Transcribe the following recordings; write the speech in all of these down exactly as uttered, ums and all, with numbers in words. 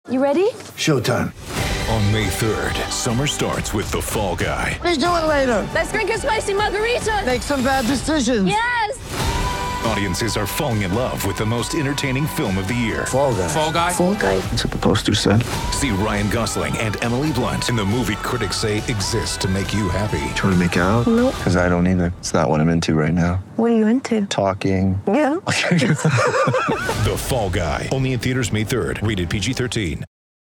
You ready? Showtime. On May third, summer starts with The Fall Guy. Let's do it later. Let's drink a spicy margarita. Make some bad decisions. Yes. Audiences are falling in love with the most entertaining film of the year. Fall Guy. Fall Guy. Fall Guy. That's what the poster said. See Ryan Gosling and Emily Blunt in the movie critics say exists to make you happy. Trying to make it out? Nope. Because I don't either. It's not what I'm into right now. What are you into? Talking. Yeah. The Fall Guy. Only in theaters May third. Rated P G thirteen.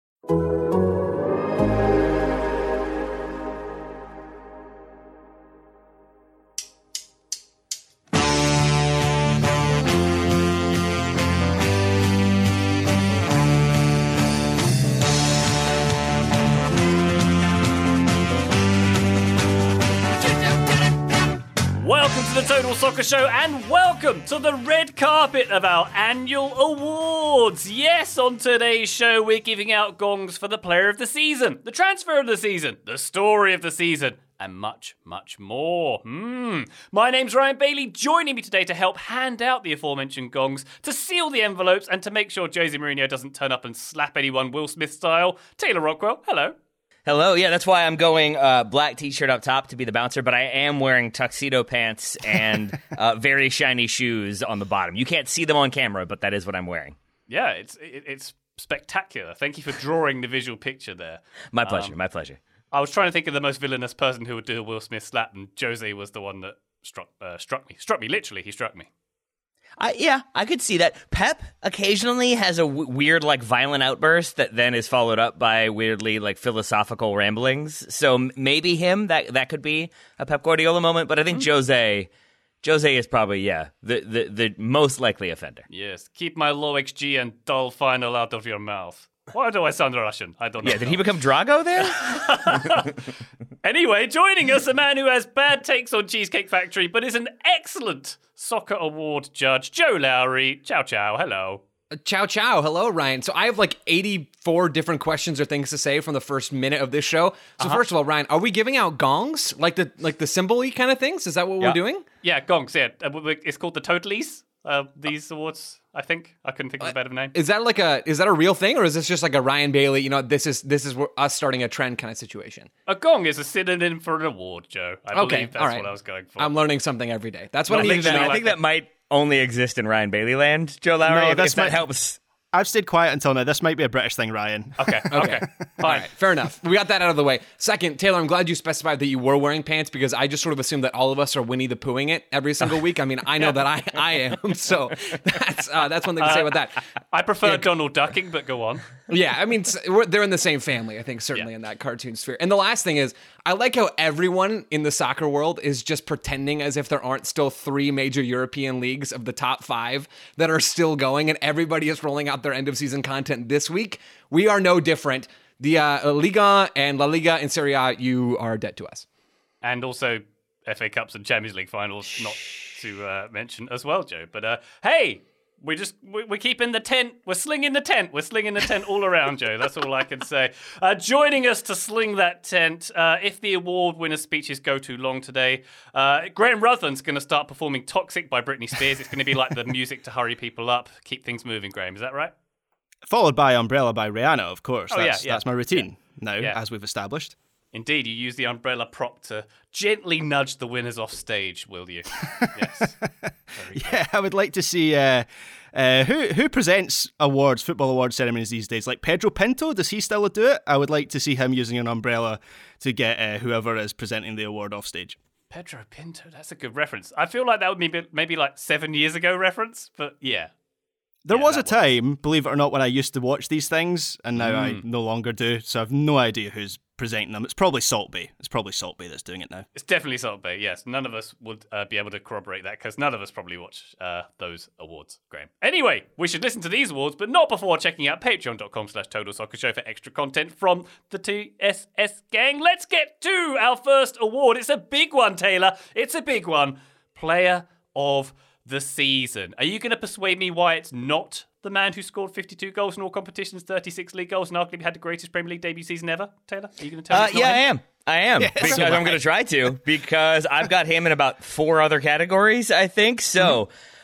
Welcome to the Total Soccer Show and welcome to the red carpet of our annual awards. Yes, on today's show we're giving out gongs for the player of the season, the transfer of the season, the story of the season, and much, much more. Hmm. My name's Ryan Bailey, joining me today to help hand out the aforementioned gongs, to seal the envelopes, and to make sure Jose Mourinho doesn't turn up and slap anyone Will Smith style. Taylor Rockwell, hello. Hello, yeah, that's why I'm going uh, black t-shirt up top to be the bouncer, but I am wearing tuxedo pants and uh, very shiny shoes on the bottom. You can't see them on camera, but that is what I'm wearing. Yeah, it's it, it's spectacular. Thank you for drawing the visual picture there. My pleasure, Um, my pleasure. I was trying to think of the most villainous person who would do a Will Smith slap, and Jose was the one that struck uh, struck me. Struck me, literally, he struck me. I, yeah, I could see that. Pep occasionally has a w- weird, like, violent outburst that then is followed up by weirdly, like, philosophical ramblings. So m- maybe him, that that could be a Pep Guardiola moment. But I think mm-hmm. Jose, Jose is probably, yeah, the, the, the most likely offender. Yes, keep my low X G and dull final out of your mouth. Why do I sound Russian? I don't know. Yeah, did he become Drago there? Anyway, joining us, a man who has bad takes on Cheesecake Factory, but is an excellent soccer award judge, Joe Lowry. Ciao, ciao. Hello. Uh, ciao, ciao. Hello, Ryan. So I have like eighty-four different questions or things to say from the first minute of this show. So uh-huh. first of all, Ryan, are we giving out gongs? Like the like the symbol-y kind of things? Is that what yeah. we're doing? Yeah, gongs, yeah. It's called the Totalies, uh, these awards, I think. I couldn't think of a better name. Is that like a is that a real thing, or is this just like a Ryan Bailey, you know, this is this is us starting a trend kind of situation? A gong is a synonym for an award, Joe. I okay, believe that's all right. what I was going for. I'm learning something every day. That's what no, I I need think to that, know. I think that might only exist in Ryan Bailey land, Joe Lowry. No, if, that's if that my- helps. I've stayed quiet until now. This might be a British thing, Ryan. Okay, okay. All right, fair enough. We got that out of the way. Second, Taylor, I'm glad you specified that you were wearing pants because I just sort of assumed that all of us are Winnie the Poohing it every single week. I mean, I know that I, I am, so that's uh, that's one thing to say about that. I prefer Yeah. Donald Ducking, but go on. Yeah, I mean, we're, they're in the same family, I think, certainly Yeah. in that cartoon sphere. And the last thing is, I like how everyone in the soccer world is just pretending as if there aren't still three major European leagues of the top five that are still going, and everybody is rolling out their end-of-season content this week. We are no different. The uh, Liga and La Liga and Serie A, you are dead to us. And also F A Cups and Champions League finals, not to uh, mention as well, Joe. But uh, hey, we just we, we're keeping the tent. We're slinging the tent. We're slinging the tent all around, Joe. That's all I can say. Uh, joining us to sling that tent, uh, if the award winner speeches go too long today, uh, Graham Rutland's going to start performing "Toxic" by Britney Spears. It's going to be like the music to hurry people up, keep things moving. Graham, is that right? Followed by Umbrella by Rihanna, of course. Oh, that's, yeah, yeah. that's my routine Yeah. now, Yeah. as we've established. Indeed, you use the umbrella prop to gently nudge the winners off stage, will you? Yes. Yeah, I would like to see uh, uh, who who presents awards, football award ceremonies these days. Like Pedro Pinto, does he still do it? I would like to see him using an umbrella to get uh, whoever is presenting the award off stage. Pedro Pinto, that's a good reference. I feel like that would be maybe like seven years ago reference, but yeah. There Yeah, was a that time, believe it or not, when I used to watch these things, and now I Mm. no longer do, so I've no idea who's presenting them. It's probably Salt Bay. It's probably Salt Bay that's doing it now. It's definitely Salt Bay, yes. None of us would uh, be able to corroborate that because none of us probably watch uh, those awards, Graham. Anyway, we should listen to these awards, but not before checking out patreon.com slash Total Soccer Show for extra content from the T S S gang. Let's get to our first award. It's a big one, Taylor. It's a big one. Player of the season. Are you going to persuade me why it's not the man who scored fifty-two goals in all competitions, thirty-six league goals, and arguably had the greatest Premier League debut season ever? Taylor, are you going to tell me? Uh, it's not yeah, him? I am. I am. Yes. Because I'm going to try to, because I've got him in about four other categories, I think. So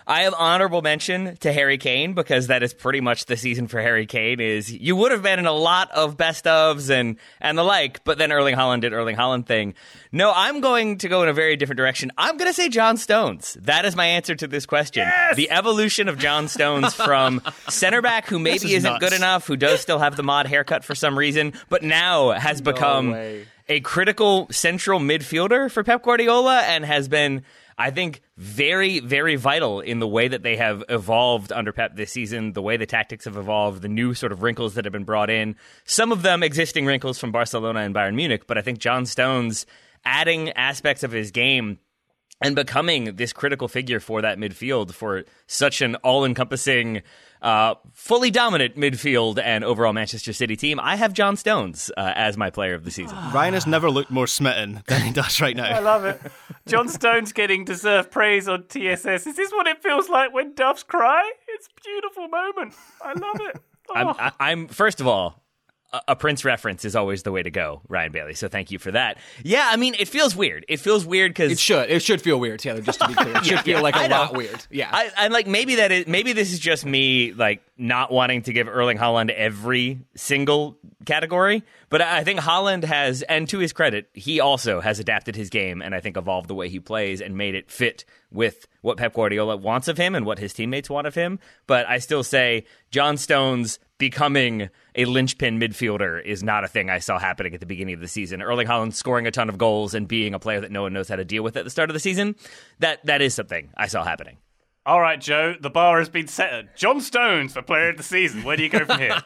I have honorable mention to Harry Kane because that is pretty much the season for Harry Kane. Is you would have been in a lot of best ofs and and the like, but then Erling Haaland did Erling Haaland thing. No, I'm going to go in a very different direction. I'm going to say John Stones. That is my answer to this question. Yes! The evolution of John Stones from center back who maybe is isn't nuts. good enough, who does still have the mod haircut for some reason, but now has become way. a critical central midfielder for Pep Guardiola and has been, I think, very, very vital in the way that they have evolved under Pep this season, the way the tactics have evolved, the new sort of wrinkles that have been brought in, some of them existing wrinkles from Barcelona and Bayern Munich, but I think John Stones adding aspects of his game and becoming this critical figure for that midfield for such an all-encompassing, uh, fully dominant midfield and overall Manchester City team. I have John Stones uh, as my player of the season. Ryan has never looked more smitten than he does right now. I love it. John Stones getting deserved praise on T S S. Is this what it feels like when doves cry? It's a beautiful moment. I love it. Oh. I'm, I, I'm first of all, a, a Prince reference is always the way to go, Ryan Bailey. So thank you for that. Yeah, I mean, it feels weird. It feels weird because It should. It should feel weird, Taylor, just to be clear. It should feel like a I know. lot weird. Yeah. I, I'm like maybe that is maybe this is just me like not wanting to give Erling Haaland every single category, but I think Haaland has, and to his credit, he also has adapted his game and I think evolved the way he plays and made it fit with what Pep Guardiola wants of him and what his teammates want of him. But I still say John Stones becoming a linchpin midfielder is not a thing I saw happening at the beginning of the season. Erling Haaland scoring a ton of goals and being a player that no one knows how to deal with at the start of the season, that that is something I saw happening. All right, Joe, the bar has been set. John Stones for player of the season. Where do you go from here?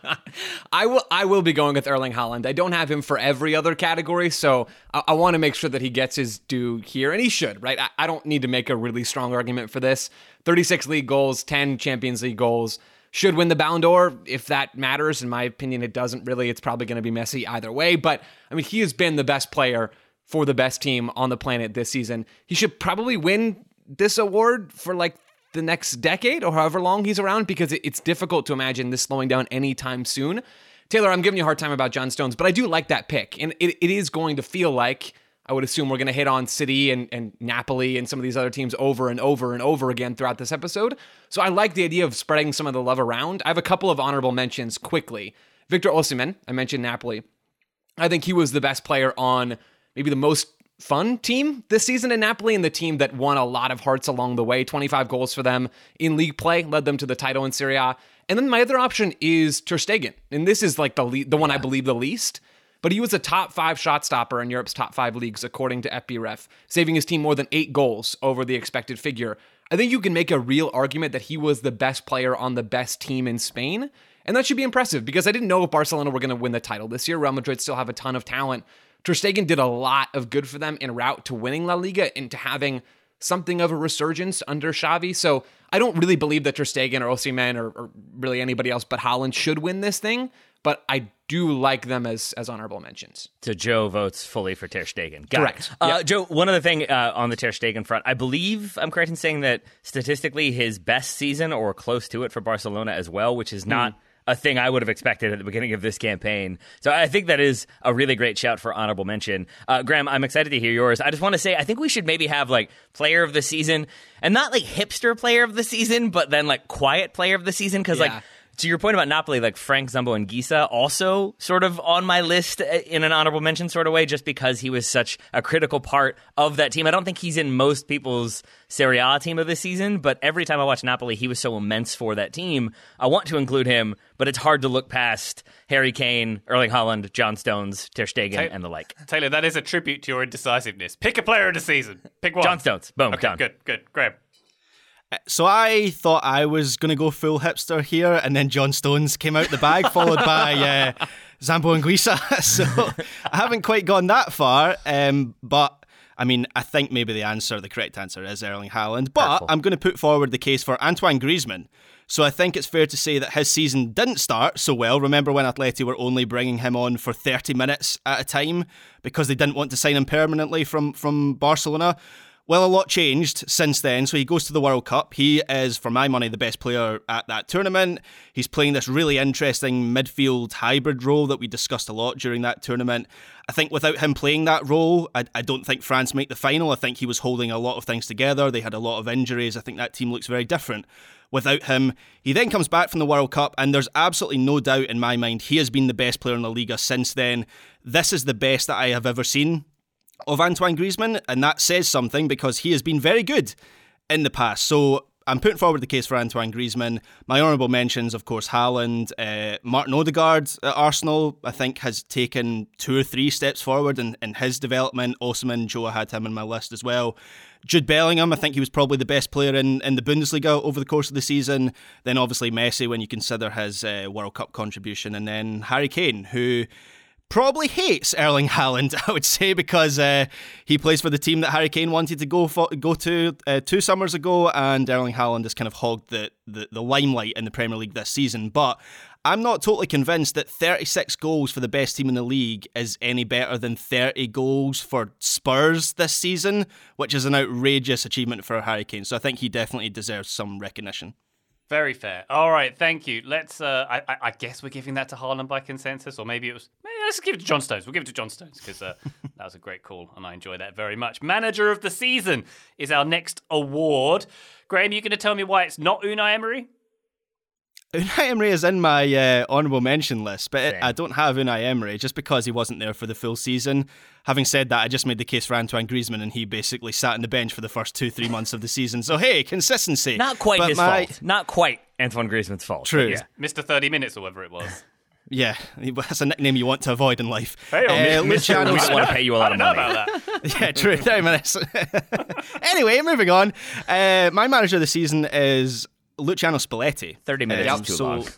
I will I will be going with Erling Haaland. I don't have him for every other category, so I, I want to make sure that he gets his due here, and he should, right? I, I don't need to make a really strong argument for this. thirty-six league goals, ten Champions League goals. Should win the Ballon d'Or, if that matters. In my opinion, it doesn't really. It's probably going to be Messi either way, but I mean, he has been the best player for the best team on the planet this season. He should probably win this award for like the next decade or however long he's around, because it's difficult to imagine this slowing down anytime soon. Taylor, I'm giving you a hard time about John Stones, but I do like that pick. And it, it is going to feel like, I would assume we're going to hit on City and, and Napoli and some of these other teams over and over and over again throughout this episode. So I like the idea of spreading some of the love around. I have a couple of honorable mentions quickly. Victor Osimhen, I mentioned Napoli. I think he was the best player on maybe the most fun team this season in Napoli, and the team that won a lot of hearts along the way. twenty-five goals for them in league play, led them to the title in Serie A. And then my other option is Ter Stegen, and this is like the le- the one I believe the least, but he was a top five shot stopper in Europe's top five leagues, according to F B ref, saving his team more than eight goals over the expected figure. I think you can make a real argument that he was the best player on the best team in Spain, and that should be impressive, because I didn't know if Barcelona were going to win the title this year. Real Madrid still have a ton of talent. Ter Stegen did a lot of good for them en route to winning La Liga and to having something of a resurgence under Xavi. So I don't really believe that Ter Stegen or Osimhen or, or really anybody else but Haaland should win this thing, but I do like them as as honorable mentions. So Joe votes fully for Ter Stegen. Got Correct. It. Uh, Yep. Joe, one other thing uh, on the Ter Stegen front, I believe I'm correct in saying that statistically his best season or close to it for Barcelona as well, which is not... Mm. a thing I would have expected at the beginning of this campaign. So I think that is a really great shout for honorable mention. Uh, Graham, I'm excited to hear yours. I just want to say, I think we should maybe have like player of the season, and not like hipster player of the season, but then like quiet player of the season. Because Yeah. like, to your point about Napoli, like Frank Zambo and Gisa also sort of on my list in an honorable mention sort of way, just because he was such a critical part of that team. I don't think he's in most people's Serie A team of this season, but every time I watch Napoli, he was so immense for that team. I want to include him, but it's hard to look past Harry Kane, Erling Haaland, John Stones, Ter Stegen, Ta- and the like. Taylor, that is a tribute to your indecisiveness. Pick a player of the season. Pick one. John Stones. Boom. Okay, done. good, good. Graham. So I thought I was going to go full hipster here, and then John Stones came out the bag, followed by uh, Zambo Anguissa. So I haven't quite gone that far, um, but I mean, I think maybe the answer, the correct answer is Erling Haaland, but Hurtful. I'm going to put forward the case for Antoine Griezmann. So I think it's fair to say that his season didn't start so well. Remember when Atleti were only bringing him on for thirty minutes at a time because they didn't want to sign him permanently from, from Barcelona? Well, a lot changed since then. So he goes to the World Cup. He is, for my money, the best player at that tournament. He's playing this really interesting midfield hybrid role that we discussed a lot during that tournament. I think without him playing that role, I, I don't think France make the final. I think he was holding a lot of things together. They had a lot of injuries. I think that team looks very different without him. He then comes back from the World Cup, and there's absolutely no doubt in my mind he has been the best player in La Liga since then. This is the best that I have ever seen of Antoine Griezmann, and that says something because he has been very good in the past. So I'm putting forward the case for Antoine Griezmann. My honourable mentions, of course, Haaland, uh, Martin Odegaard at Arsenal, I think has taken two or three steps forward in, in his development. Osimhen, Joe, I had him on my list as well. Jude Bellingham, I think he was probably the best player in, in the Bundesliga over the course of the season. Then obviously Messi when you consider his uh, World Cup contribution. And then Harry Kane, who probably hates Erling Haaland, I would say, because uh, he plays for the team that Harry Kane wanted to go for, go to uh, two summers ago, and Erling Haaland has kind of hogged the, the, the limelight in the Premier League this season. But I'm not totally convinced that thirty-six goals for the best team in the league is any better than thirty goals for Spurs this season, which is an outrageous achievement for Harry Kane. So I think he definitely deserves some recognition. Very fair. All right, thank you. Let's. Uh, I, I, I guess we're giving that to Haaland by consensus, or maybe it was. Maybe let's give it to John Stones. We'll give it to John Stones because uh, that was a great call, and I enjoy that very much. Manager of the season is our next award. Graham, you going to tell me why it's not Unai Emery? Unai Emery is in my uh, honourable mention list, but it, Same. I don't have Unai Emery just because he wasn't there for the full season. Having said that, I just made the case for Antoine Griezmann, and he basically sat on the bench for the first two, three months of the season. So hey, consistency. Not quite But his my- fault. Not quite Antoine Griezmann's fault. True. but Yeah. Mister thirty minutes or whatever it was. Yeah, that's a nickname you want to avoid in life. Hey, oh, Uh, Mister Luciano We I just don't want know. to pay you a lot I of don't money. know about that. Yeah, true. thirty minutes. Anyway, moving on. Uh, my manager of the season is Luciano Spalletti. thirty minutes Uh, is too so, long.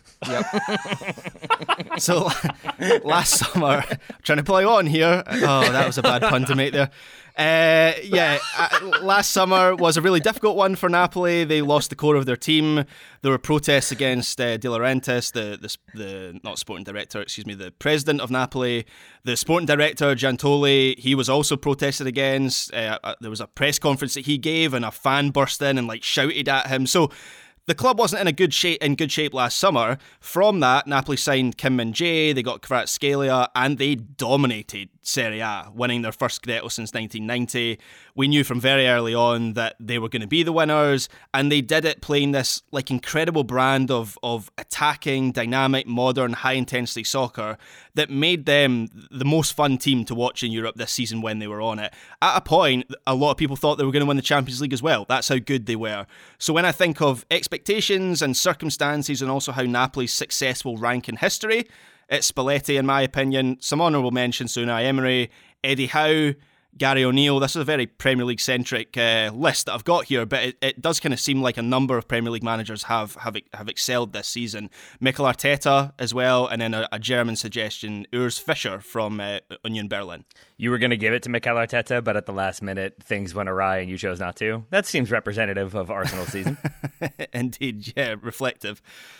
So last summer, trying to play on here. Oh, that was a bad pun to make there. Uh, yeah, uh, last summer was a really difficult one for Napoli. They lost the core of their team. There were protests against uh, De Laurentiis, the, the the not sporting director, excuse me, the president of Napoli. The sporting director Giantoli, he was also protested against. Uh, uh, there was a press conference that he gave, and a fan burst in and like shouted at him. So the club wasn't in a good shape in good shape last summer. From that, Napoli signed Kim Min-jae, they got Kvaratskhelia, and they dominated Serie A, winning their first Scudetto since nineteen ninety. We knew from very early on that they were going to be the winners, and they did it playing this like incredible brand of of attacking, dynamic, modern, high-intensity soccer that made them the most fun team to watch in Europe this season when they were on it. At a point, a lot of people thought they were going to win the Champions League as well. That's how good they were. So when I think of expectations and circumstances, and also how Napoli's success will rank in history, it's Spalletti, in my opinion. Some honourable mentions to Unai Emery, Eddie Howe, Gary O'Neill. This is a very Premier League centric uh, list that I've got here, but it, it does kind of seem like a number of Premier League managers have have have excelled this season. Mikel Arteta as well, and then a, a German suggestion, Urs Fischer from uh, Union Berlin. You were going to give it to Mikel Arteta, but at the last minute, things went awry and you chose not to. That seems representative of Arsenal's season. Indeed, yeah, reflective.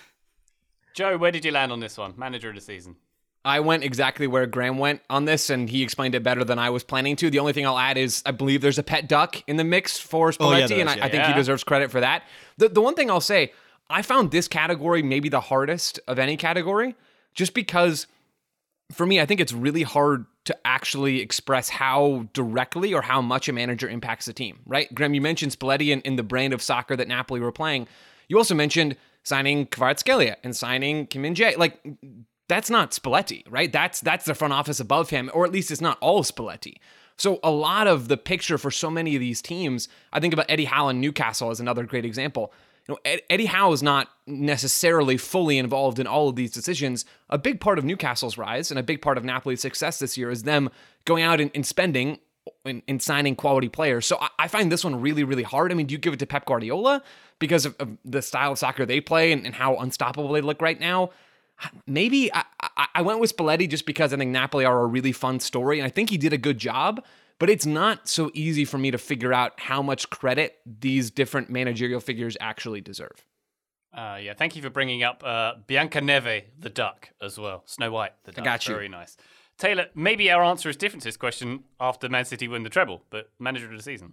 Joe, where did you land on this one? Manager of the season. I went exactly where Graham went on this, and he explained it better than I was planning to. The only thing I'll add is I believe there's a pet duck in the mix for Spalletti, Oh, yeah, there and is, I, yeah. I think Yeah. he deserves credit for that. The, the one thing I'll say, I found this category maybe the hardest of any category, just because for me, I think it's really hard to actually express how directly or how much a manager impacts the team, right? Graham, you mentioned Spalletti in, in the brand of soccer that Napoli were playing. You also mentioned signing Kvaratskhelia and signing Kim Min-jae. Like, that's not Spalletti, right? That's that's the front office above him, or at least it's not all Spalletti. So a lot of the picture for so many of these teams, I think about Eddie Howe in Newcastle as another great example. You know, Ed, Eddie Howe is not necessarily fully involved in all of these decisions. A big part of Newcastle's rise and a big part of Napoli's success this year is them going out and, and spending and, and signing quality players. So I, I find this one really, really hard. I mean, do you give it to Pep Guardiola because of, of the style of soccer they play and, and how unstoppable they look right now? Maybe I, I, I went with Spalletti just because I think Napoli are a really fun story, and I think he did a good job, but it's not so easy for me to figure out how much credit these different managerial figures actually deserve. Uh, yeah, thank you for bringing up uh, Biancaneve, the duck, as well. Snow White, the duck. got you. Very nice. Taylor, maybe our answer is different to this question after Man City win the treble, but manager of the season.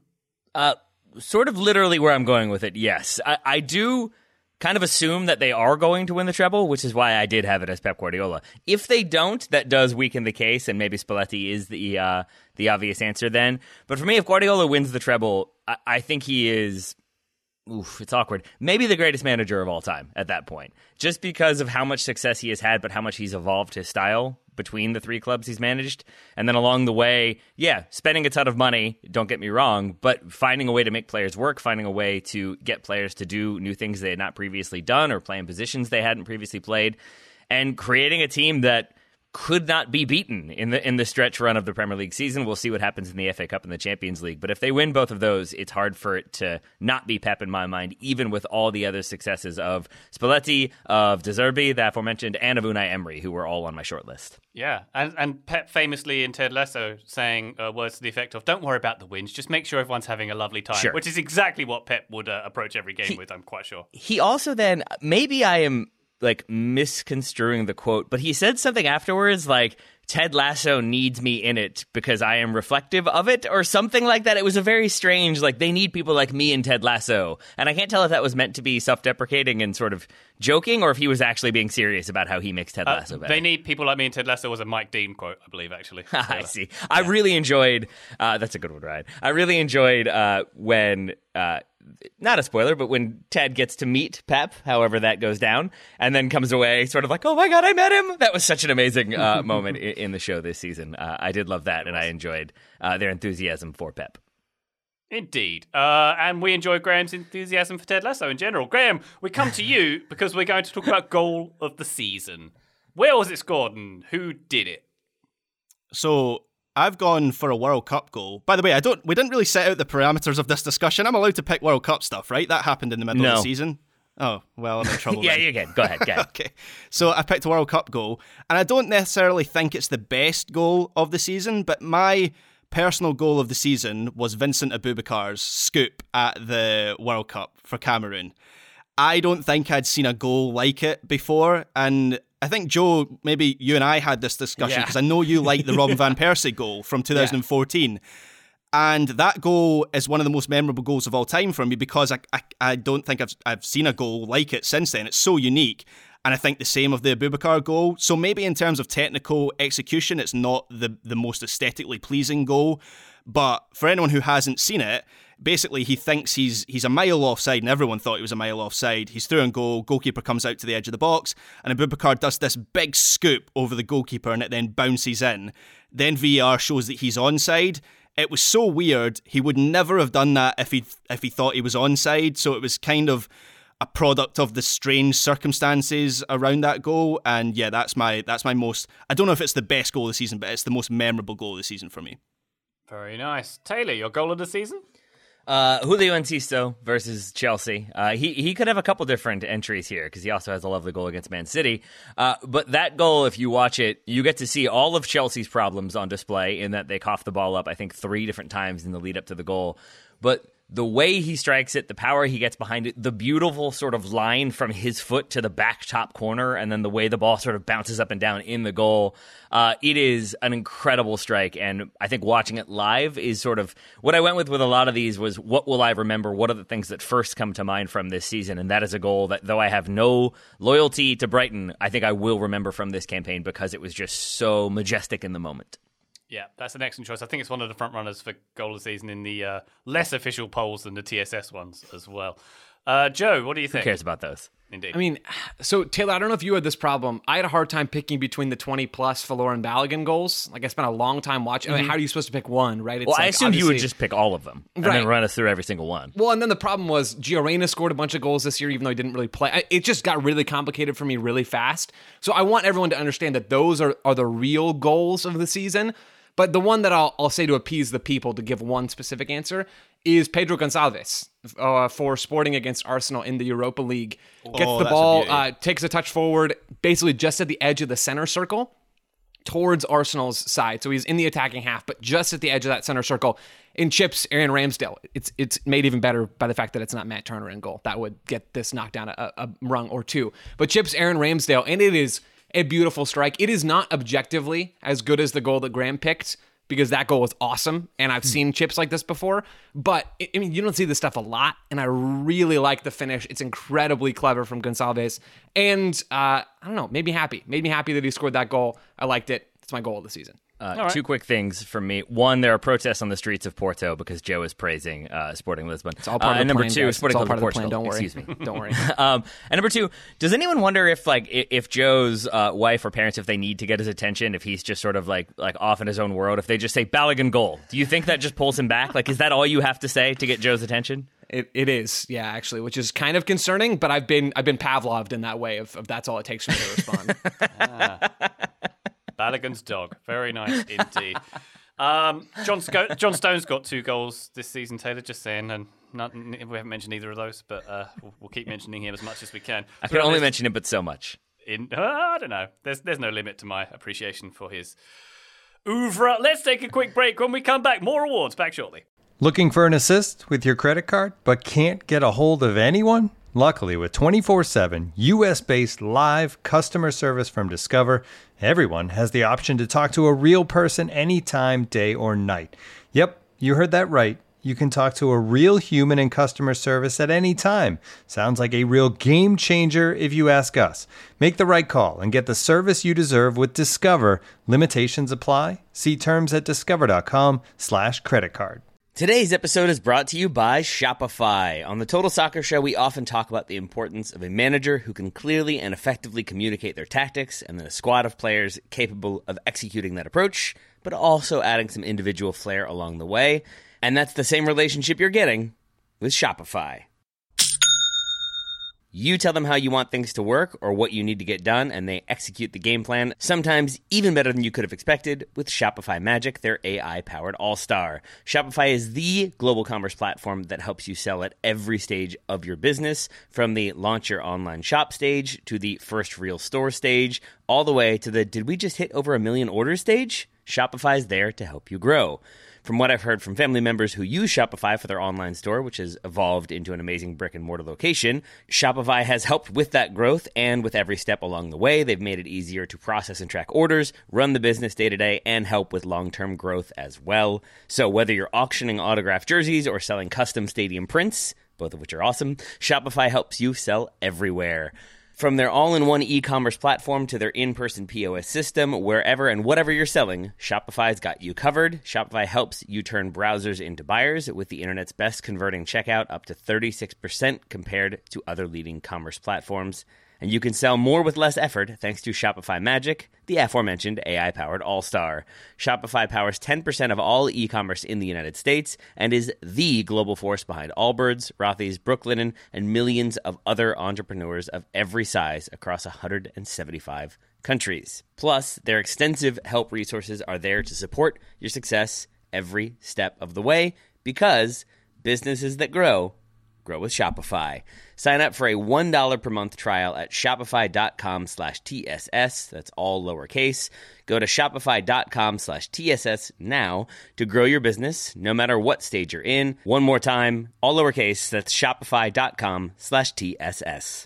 Uh, sort of literally where I'm going with it, yes. I, I do kind of assume that they are going to win the treble, which is why I did have it as Pep Guardiola. If they don't, that does weaken the case, and maybe Spalletti is the uh, the obvious answer then. But for me, if Guardiola wins the treble, I, I think he is... Oof, it's awkward. Maybe the greatest manager of all time at that point. Just because of how much success he has had, but how much he's evolved his style between the three clubs he's managed. And then along the way, yeah, spending a ton of money, don't get me wrong, but finding a way to make players work, finding a way to get players to do new things they had not previously done or play in positions they hadn't previously played, and creating a team that could not be beaten in the in the stretch run of the Premier League season. We'll see what happens in the F A Cup and the Champions League. But if they win both of those, it's hard for it to not be Pep in my mind, even with all the other successes of Spalletti, of De Zerbi, the aforementioned, and of Unai Emery, who were all on my short list. Yeah, and, and Pep famously in Ted Lasso saying uh, words to the effect of, don't worry about the wins, just make sure everyone's having a lovely time, Sure. which is exactly what Pep would uh, approach every game He- with, I'm quite sure. He also then, maybe I am like misconstruing the quote, but he said something afterwards like, Ted Lasso needs me in it because I am reflective of it, or something like that. It was a very strange, like, they need people like me in Ted Lasso. And I can't tell if that was meant to be self-deprecating and sort of joking, or if he was actually being serious about how he makes Ted Lasso Uh, better. they need people like me in Ted Lasso was a Mike Dean quote, I believe, actually. I see. I really enjoyed, uh, that's a good one, Ryan. I really enjoyed uh, when, uh, not a spoiler, but when Ted gets to meet Pep, however that goes down, and then comes away sort of like, oh my God, I met him. That was such an amazing uh, moment in, in the show this season. Uh, I did love that, and I enjoyed uh, their enthusiasm for Pep. Indeed. Uh, and we enjoy Graham's enthusiasm for Ted Lasso in general. Graham, we come to you because we're going to talk about goal of the season. Where was it scored and who did it? So I've gone for a World Cup goal. By the way, I don't. We didn't really set out the parameters of this discussion. I'm allowed to pick World Cup stuff, right? That happened in the middle No. of the season. Oh, well, I'm in trouble Yeah, then. you can. Go ahead, go ahead. Okay. So I picked a World Cup goal, and I don't necessarily think it's the best goal of the season, but my personal goal of the season was Vincent Aboubakar's scoop at the World Cup for Cameroon. I don't think I'd seen a goal like it before, and I think, Joe, maybe you and I had this discussion, Yeah. because I know you like the Robin Van Persie goal from two thousand fourteen. And that goal is one of the most memorable goals of all time for me, because I I, I don't think I've I've seen a goal like it since then. It's so unique. And I think the same of the Abubakar goal. So maybe in terms of technical execution, it's not the, the most aesthetically pleasing goal. But for anyone who hasn't seen it, basically he thinks he's he's a mile offside, and everyone thought he was a mile offside. He's through on goal, goalkeeper comes out to the edge of the box, and Abubakar does this big scoop over the goalkeeper, and it then bounces in. Then V A R shows that he's onside. It was so weird. He would never have done that if he if he thought he was onside. So it was kind of a product of the strange circumstances around that goal. And yeah, that's my that's my most. I don't know if it's the best goal of the season, but it's the most memorable goal of the season for me. Very nice. Taylor, your goal of the season? Uh, Julio Enciso versus Chelsea. Uh, he he could have a couple different entries here because he also has a lovely goal against Man City. Uh, but that goal, if you watch it, you get to see all of Chelsea's problems on display in that they cough the ball up, I think, three different times in the lead up to the goal. But the way he strikes it, the power he gets behind it, the beautiful sort of line from his foot to the back top corner, and then the way the ball sort of bounces up and down in the goal, uh, it is an incredible strike. And I think watching it live is sort of what I went with with a lot of these was, what will I remember? What are the things that first come to mind from this season? And that is a goal that, though I have no loyalty to Brighton, I think I will remember from this campaign because it was just so majestic in the moment. Yeah, that's an excellent choice. I think it's one of the front runners for goal of the season in the uh, less official polls than the T S S ones as well. Uh, Joe, what do you think? Who cares about those? Indeed. I mean, so Taylor, I don't know if you had this problem. I had a hard time picking between the twenty plus Faloran Balogun goals. Like I spent a long time watching. I mean, how are you supposed to pick one, right? It's Well, I like, assumed you would obviously- just pick all of them and Right. then run us through every single one. Well, and then the problem was Gio Reyna scored a bunch of goals this year, even though he didn't really play. I- It just got really complicated for me really fast. So I want everyone to understand that those are, are the real goals of the season. But the one that I'll, I'll say to appease the people, to give one specific answer, is Pedro Gonçalves uh, for Sporting against Arsenal in the Europa League. Gets Oh, the that's a ball, beauty. uh, takes a touch forward, basically just at the edge of the center circle towards Arsenal's side. So he's in the attacking half, but just at the edge of that center circle, and chips Aaron Ramsdale. It's it's made even better by the fact that it's not Matt Turner in goal. That would get this knocked down a, a rung or two. But chips Aaron Ramsdale, and it is a beautiful strike. It is not objectively as good as the goal that Graham picked, because that goal was awesome, and I've seen chips like this before. But I mean, you don't see this stuff a lot, and I really like the finish. It's incredibly clever from Gonçalves, and uh, I don't know, made me happy. Made me happy that he scored that goal. I liked it. It's my goal of the season. Uh, right. Two quick things from me. One, there are protests on the streets of Porto because Joe is praising uh, Sporting Lisbon. It's all part uh, of the and number plan, two, guys. Sporting It's all Club part of of the plan. Portugal. Don't worry. Excuse me. Don't worry. um, and number two, does anyone wonder if like i- if Joe's uh, wife or parents, if they need to get his attention, if he's just sort of like like off in his own world, if they just say Balogun goal, do you think that just pulls him back? Like, is that all you have to say to get Joe's attention? It it is, yeah, actually, which is kind of concerning. But I've been I've been Pavloved in that way of, of that's all it takes for me to respond. ah. Balogun's dog. Very nice indeed. Um, John, Sco- John Stone's got two goals this season, Taylor, just saying, and not, we haven't mentioned either of those, but uh, we'll, we'll keep mentioning him as much as we can. I can But only there's- mention it, but so much. In, uh, I don't know. There's there's no limit to my appreciation for his oeuvre. Let's take a quick break. When we come back, more awards back shortly. Looking for an assist with your credit card, but can't get a hold of anyone? Luckily, with twenty-four seven U S-based live customer service from Discover, everyone has the option to talk to a real person anytime, day or night. Yep, you heard that right. You can talk to a real human in customer service at any time. Sounds like a real game changer if you ask us. Make the right call and get the service you deserve with Discover. Limitations apply. See terms at discover.com slash credit card. Today's episode is brought to you by Shopify. On the Total Soccer Show, we often talk about the importance of a manager who can clearly and effectively communicate their tactics, and then a squad of players capable of executing that approach, but also adding some individual flair along the way. And that's the same relationship you're getting with Shopify. You tell them how you want things to work or what you need to get done, and they execute the game plan, sometimes even better than you could have expected, with Shopify Magic, their A I-powered all-star. Shopify is the global commerce platform that helps you sell at every stage of your business, from the launch your online shop stage to the first real store stage, all the way to the did we just hit over a million orders stage? Shopify's there to help you grow. From what I've heard from family members who use Shopify for their online store, which has evolved into an amazing brick-and-mortar location, Shopify has helped with that growth, and with every step along the way, they've made it easier to process and track orders, run the business day-to-day, and help with long-term growth as well. So whether you're auctioning autographed jerseys or selling custom stadium prints, both of which are awesome, Shopify helps you sell everywhere. From their all-in-one e-commerce platform to their in-person P O S system, wherever and whatever you're selling, Shopify's got you covered. Shopify helps you turn browsers into buyers with the internet's best converting checkout, up to thirty-six percent compared to other leading commerce platforms. And you can sell more with less effort thanks to Shopify Magic, the aforementioned A I-powered all-star. Shopify powers ten percent of all e-commerce in the United States and is the global force behind Allbirds, Rothy's, Brooklinen, and millions of other entrepreneurs of every size across one hundred seventy-five countries. Plus, their extensive help resources are there to support your success every step of the way, because businesses that grow, grow with Shopify. Sign up for a one dollar per month trial at shopify.com slash TSS. That's all lowercase. Go to shopify.com slash TSS now to grow your business, no matter what stage you're in. One more time, all lowercase. That's shopify.com slash TSS.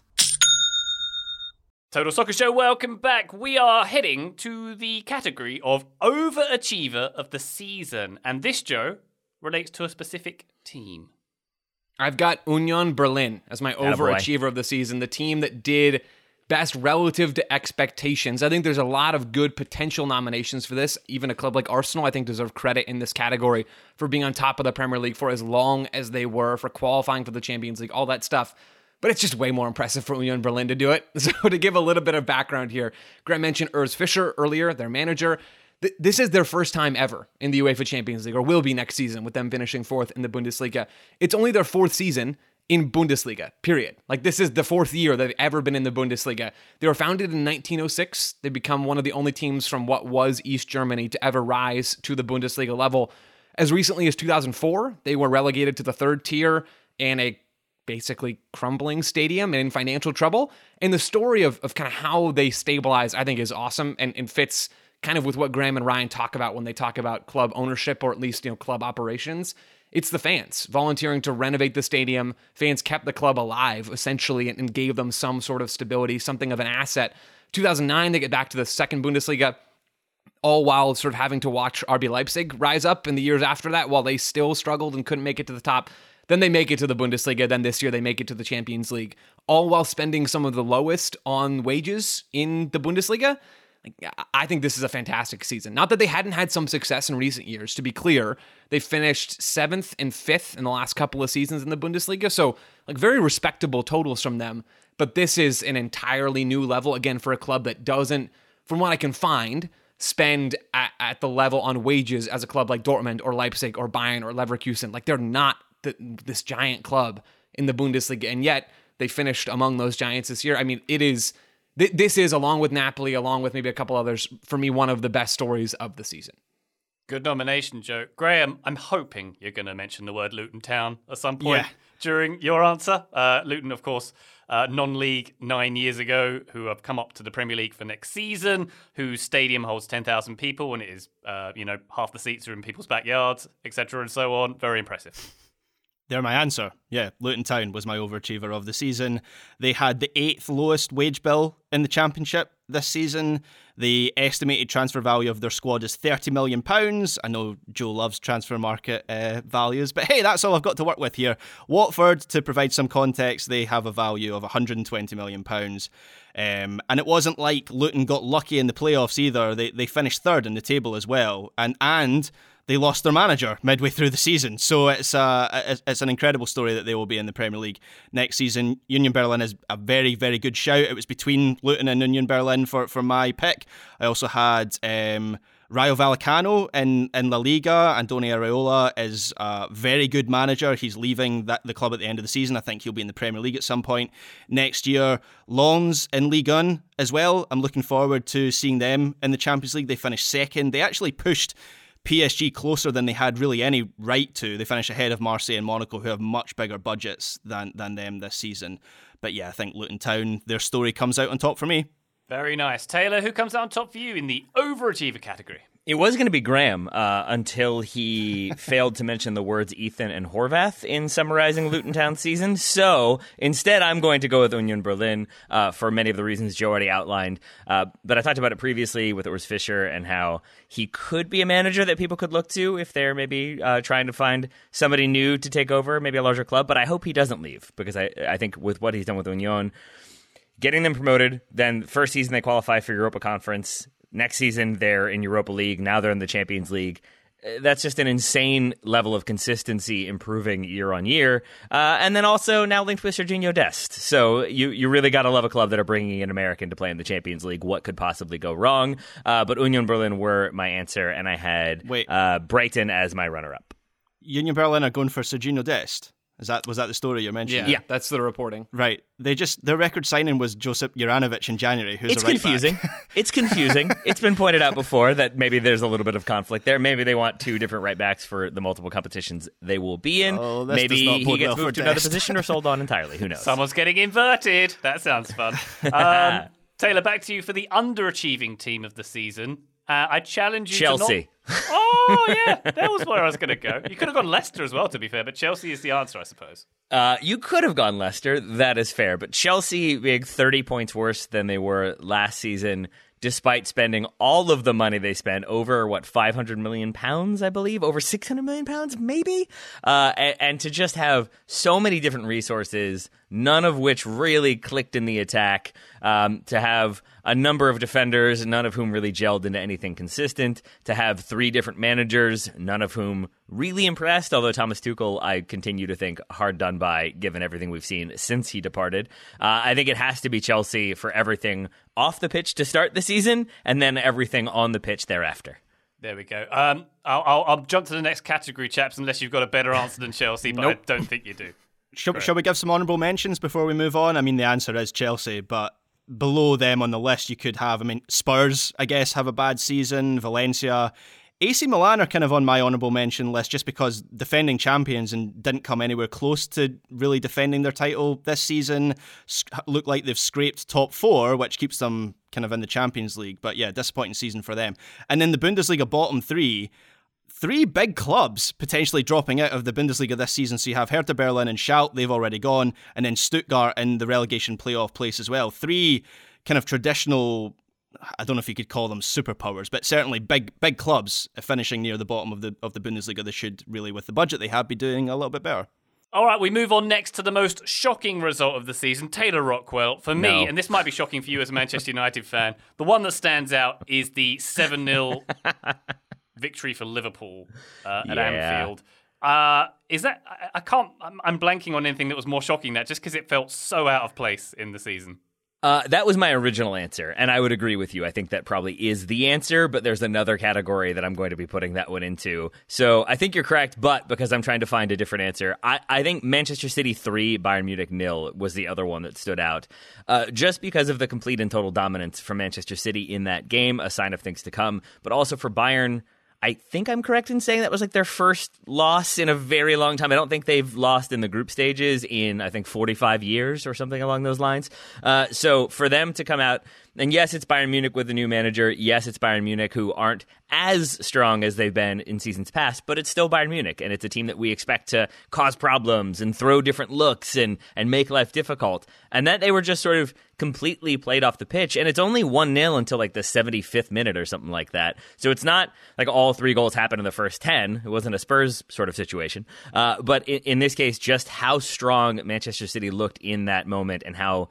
Total Soccer Show, welcome back. We are heading to the category of overachiever of the season. And this, Joe, relates to a specific team. I've got Union Berlin as my Attaboy. overachiever of the season, the team that did best relative to expectations. I think there's a lot of good potential nominations for this. Even a club like Arsenal, I think, deserve credit in this category for being on top of the Premier League for as long as they were, for qualifying for the Champions League, all that stuff. But it's just way more impressive for Union Berlin to do it. So to give a little bit of background here, Grant mentioned Urs Fischer earlier, their manager. This is their first time ever in the UEFA Champions League, or will be next season, with them finishing fourth in the Bundesliga. It's only their fourth season in Bundesliga, period. Like, this is the fourth year they've ever been in the Bundesliga. They were founded in nineteen oh six. They become one of the only teams from what was East Germany to ever rise to the Bundesliga level. As recently as two thousand four, they were relegated to the third tier in a basically crumbling stadium and in financial trouble. And the story of, of kind of how they stabilize, I think, is awesome and, and fits kind of with what Graham and Ryan talk about when they talk about club ownership, or at least, you know, club operations. It's the fans volunteering to renovate the stadium. Fans kept the club alive, essentially, and, and gave them some sort of stability, something of an asset. two thousand nine, they get back to the second Bundesliga. all while sort of having to watch R B Leipzig rise up in the years after that while they still struggled and couldn't make it to the top. Then they make it to the Bundesliga. Then this year they make it to the Champions League, all while spending some of the lowest on wages in the Bundesliga. Like, I think this is a fantastic season. Not that they hadn't had some success in recent years. To be clear, they finished seventh and fifth in the last couple of seasons in the Bundesliga. So, like, very respectable totals from them. But this is an entirely new level, again, for a club that doesn't, from what I can find, spend at, at the level on wages as a club like Dortmund or Leipzig or Bayern or Leverkusen. Like, they're not the, this giant club in the Bundesliga. And yet, they finished among those giants this year. I mean, it is... This is, along with Napoli, along with maybe a couple others, for me, one of the best stories of the season. Good nomination, Joe. Graham, I'm hoping you're going to mention the word Luton Town at some point yeah. during your answer. Uh, Luton, of course, uh, non-league nine years ago, who have come up to the Premier League for next season, whose stadium holds ten thousand people, and it is, uh, you know, half the seats are in people's backyards, et cetera, and so on. Very impressive. They're my answer. Yeah, Luton Town was my overachiever of the season. They had the eighth lowest wage bill in the Championship this season. The estimated transfer value of their squad is thirty million pounds. I know Joe loves transfer market uh, values, but hey, that's all I've got to work with here. Watford, to provide some context, they have a value of one hundred twenty million pounds. Um, and it wasn't like Luton got lucky in the playoffs either. They they finished third in the table as well. And and... they lost their manager midway through the season. So it's a, it's an incredible story that they will be in the Premier League next season. Union Berlin is a very, very good shout. It was between Luton and Union Berlin for, for my pick. I also had um, Rayo Vallecano in, in La Liga. Andoni Areola is a very good manager. He's leaving that, the club at the end of the season. I think he'll be in the Premier League at some point next year. Lens in Ligue one as well. I'm looking forward to seeing them in the Champions League. They finished second. They actually pushed P S G closer than they had really any right to. They finish ahead of Marseille and Monaco, who have much bigger budgets than than them this season. But yeah, I think Luton Town, their story comes out on top for me. Very nice. Taylor, who comes out on top for you in the overachiever category? It was going to be Graham uh, until he failed to mention the words Ethan and Horvath in summarizing Luton Town's season. So instead, I'm going to go with Union Berlin uh, for many of the reasons Joe already outlined. Uh, but I talked about it previously with Urs Fischer and how he could be a manager that people could look to if they're maybe uh, trying to find somebody new to take over, maybe a larger club. But I hope he doesn't leave, because I, I think with what he's done with Union, getting them promoted, then first season they qualify for Europa Conference. Next season, they're in Europa League. Now they're in the Champions League. That's just an insane level of consistency improving year on year. Uh, and then also now linked with Serginho Dest. So you, you really got to love a club that are bringing an American to play in the Champions League. What could possibly go wrong? Uh, but Union Berlin were my answer, and I had Wait. Uh, Brighton as my runner-up. Union Berlin are going for Serginho Dest. Is that was that the story you're mentioning? Yeah, yeah, that's the reporting. Right. They just their record signing was Josip Juranovic in January, who's it's a right confusing. back. It's confusing. It's been pointed out before that maybe there's a little bit of conflict there. Maybe they want two different right backs for the multiple competitions they will be in. Oh, this maybe does not he bode gets well for moved to another Dest. position or sold on entirely. Who knows? Someone's getting inverted. That sounds fun. Um, Taylor, back to you for the underachieving team of the season. Uh, I challenge you Chelsea. to not... Oh, yeah. That was where I was going to go. You could have gone Leicester as well, to be fair, but Chelsea is the answer, I suppose. Uh, you could have gone Leicester. That is fair. But Chelsea being thirty points worse than they were last season, despite spending all of the money they spent, over, what, five hundred million pounds, I believe? Over six hundred million pounds, maybe? Uh, and, and to just have so many different resources, none of which really clicked in the attack, um, to have a number of defenders, none of whom really gelled into anything consistent, to have three different managers, none of whom really impressed, although Thomas Tuchel, I continue to think, hard done by, given everything we've seen since he departed. Uh, I think it has to be Chelsea for everything off the pitch to start the season, and then everything on the pitch thereafter. There we go. Um, I'll, I'll, I'll jump to the next category, chaps, unless you've got a better answer than Chelsea, but Nope. I don't think you do. Shall, shall we give some honourable mentions before we move on? I mean, the answer is Chelsea, but below them on the list you could have, I mean, Spurs, I guess, have a bad season, Valencia. A C Milan are kind of on my honourable mention list just because defending champions and didn't come anywhere close to really defending their title this season. Look like they've scraped top four, which keeps them kind of in the Champions League. But yeah, disappointing season for them. And then the Bundesliga bottom three, three big clubs potentially dropping out of the Bundesliga this season. So you have Hertha Berlin and Schalke, they've already gone, and then Stuttgart in the relegation playoff place as well. Three kind of traditional I don't know if you could call them superpowers, but certainly big big clubs finishing near the bottom of the of the Bundesliga. They should really, with the budget they have, be doing a little bit better. All right, we move on next to the most shocking result of the season. Taylor Rockwell, for me, No. and this might be shocking for you as a Manchester United fan, the one that stands out is the seven nil victory for Liverpool uh, at Yeah. Anfield. Uh, is that, I, I can't, I'm, I'm blanking on anything that was more shocking than that, just because it felt so out of place in the season. Uh, that was my original answer, and I would agree with you. I think that probably is the answer, but there's another category that I'm going to be putting that one into. So I think you're correct, but because I'm trying to find a different answer, I, I think Manchester City three, Bayern Munich nil was the other one that stood out. Uh, just because of the complete and total dominance from Manchester City in that game, a sign of things to come, but also for Bayern. I think I'm correct in saying that was like their first loss in a very long time. I don't think they've lost in the group stages in, I think, forty-five years or something along those lines. Uh, so for them to come out, and yes, it's Bayern Munich with a new manager. Yes, it's Bayern Munich who aren't as strong as they've been in seasons past, but it's still Bayern Munich, and it's a team that we expect to cause problems and throw different looks and, and make life difficult. And that they were just sort of completely played off the pitch, and it's only one nil until like the seventy-fifth minute or something like that. So it's not like all three goals happened in the first ten. It wasn't a Spurs sort of situation. Uh, but in, in this case, just how strong Manchester City looked in that moment and how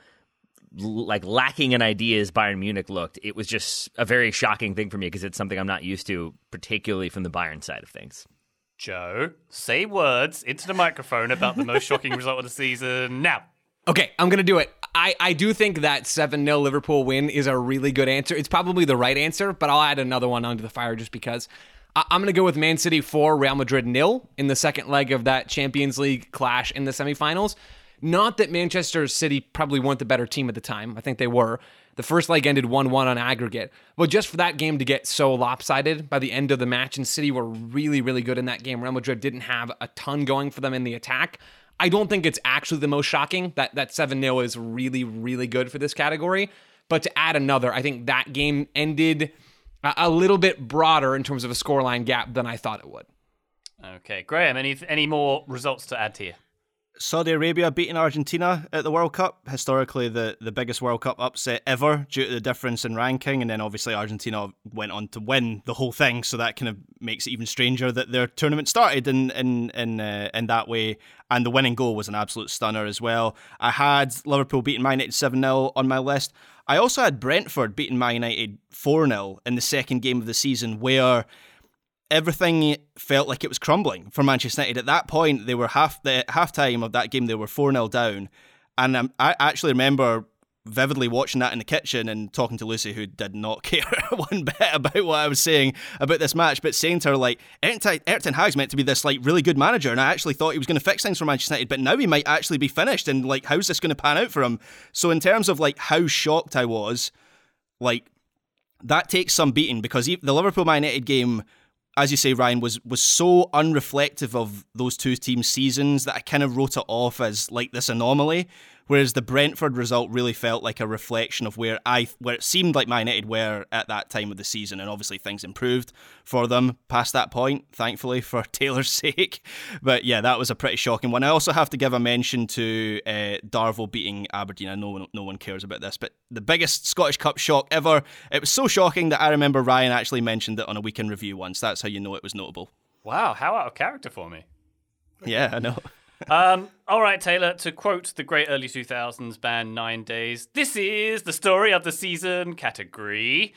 like lacking in ideas Bayern Munich looked, it was just a very shocking thing for me because it's something I'm not used to, particularly from the Bayern side of things. Joe, say words into the microphone about the most shocking result of the season now. Okay, I'm going to do it. I, I do think that seven nil Liverpool win is a really good answer. It's probably the right answer, but I'll add another one onto the fire just because. I, I'm going to go with Man City four, Real Madrid nil in the second leg of that Champions League clash in the semifinals. Not that Manchester City probably weren't the better team at the time. I think they were. The first leg ended one one on aggregate. But just for that game to get so lopsided by the end of the match, and City were really, really good in that game. Real Madrid didn't have a ton going for them in the attack. I don't think it's actually the most shocking. That that seven nil is really, really good for this category. But to add another, I think that game ended a, a little bit broader in terms of a scoreline gap than I thought it would. Okay, Graham, any any more results to add here? Saudi Arabia beating Argentina at the World Cup, historically the, the biggest World Cup upset ever due to the difference in ranking, and then obviously Argentina went on to win the whole thing, so that kind of makes it even stranger that their tournament started in in in, uh, in that way, and the winning goal was an absolute stunner as well. I had Liverpool beating Man United seven nil on my list. I also had Brentford beating Man United four nil in the second game of the season, where everything felt like it was crumbling for Manchester United. At that point, they were half the half time of that game, they were four nil down. And um, I actually remember vividly watching that in the kitchen and talking to Lucy, who did not care one bit about what I was saying about this match, but saying to her, like, Erik ten Hag's meant to be this like really good manager, and I actually thought he was going to fix things for Manchester United, but now he might actually be finished, and like, how's this going to pan out for him? So in terms of like how shocked I was, like, that takes some beating, because the Liverpool-Man United game, as you say, Ryan, was was so unreflective of those two teams' seasons that I kind of wrote it off as like this anomaly. Whereas the Brentford result really felt like a reflection of where I where it seemed like Man United were at that time of the season, and obviously things improved for them past that point, thankfully, for Taylor's sake. But yeah, that was a pretty shocking one. I also have to give a mention to uh, Darvel beating Aberdeen. I know no one cares about this, but the biggest Scottish Cup shock ever. It was so shocking that I remember Ryan actually mentioned it on a weekend review once. That's how you know it was notable. Wow, how out of character for me. Yeah, I know. um, all right, Taylor, to quote the great early two thousands band Nine Days, this is the story of the season category.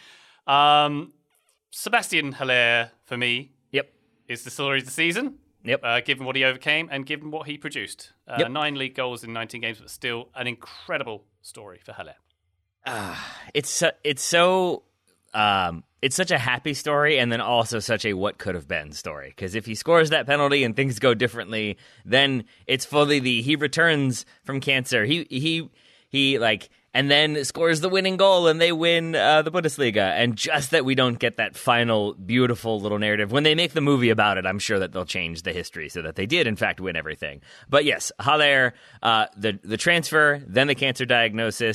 Um, Sebastian Haller, for me, Yep. is the story of the season. Yep. Uh, given what he overcame and given what he produced. Uh, Yep. Nine league goals in nineteen games, but still an incredible story for Haller. Uh, it's so, it's so um, it's such a happy story, and then also such a what could have been story. Because if he scores that penalty and things go differently, then it's fully the he returns from cancer. He he he like and then scores the winning goal, and they win uh, the Bundesliga. And just that we don't get that final beautiful little narrative. When they make the movie about it, I'm sure that they'll change the history so that they did in fact win everything. But yes, Haller, uh, the the transfer, then the cancer diagnosis.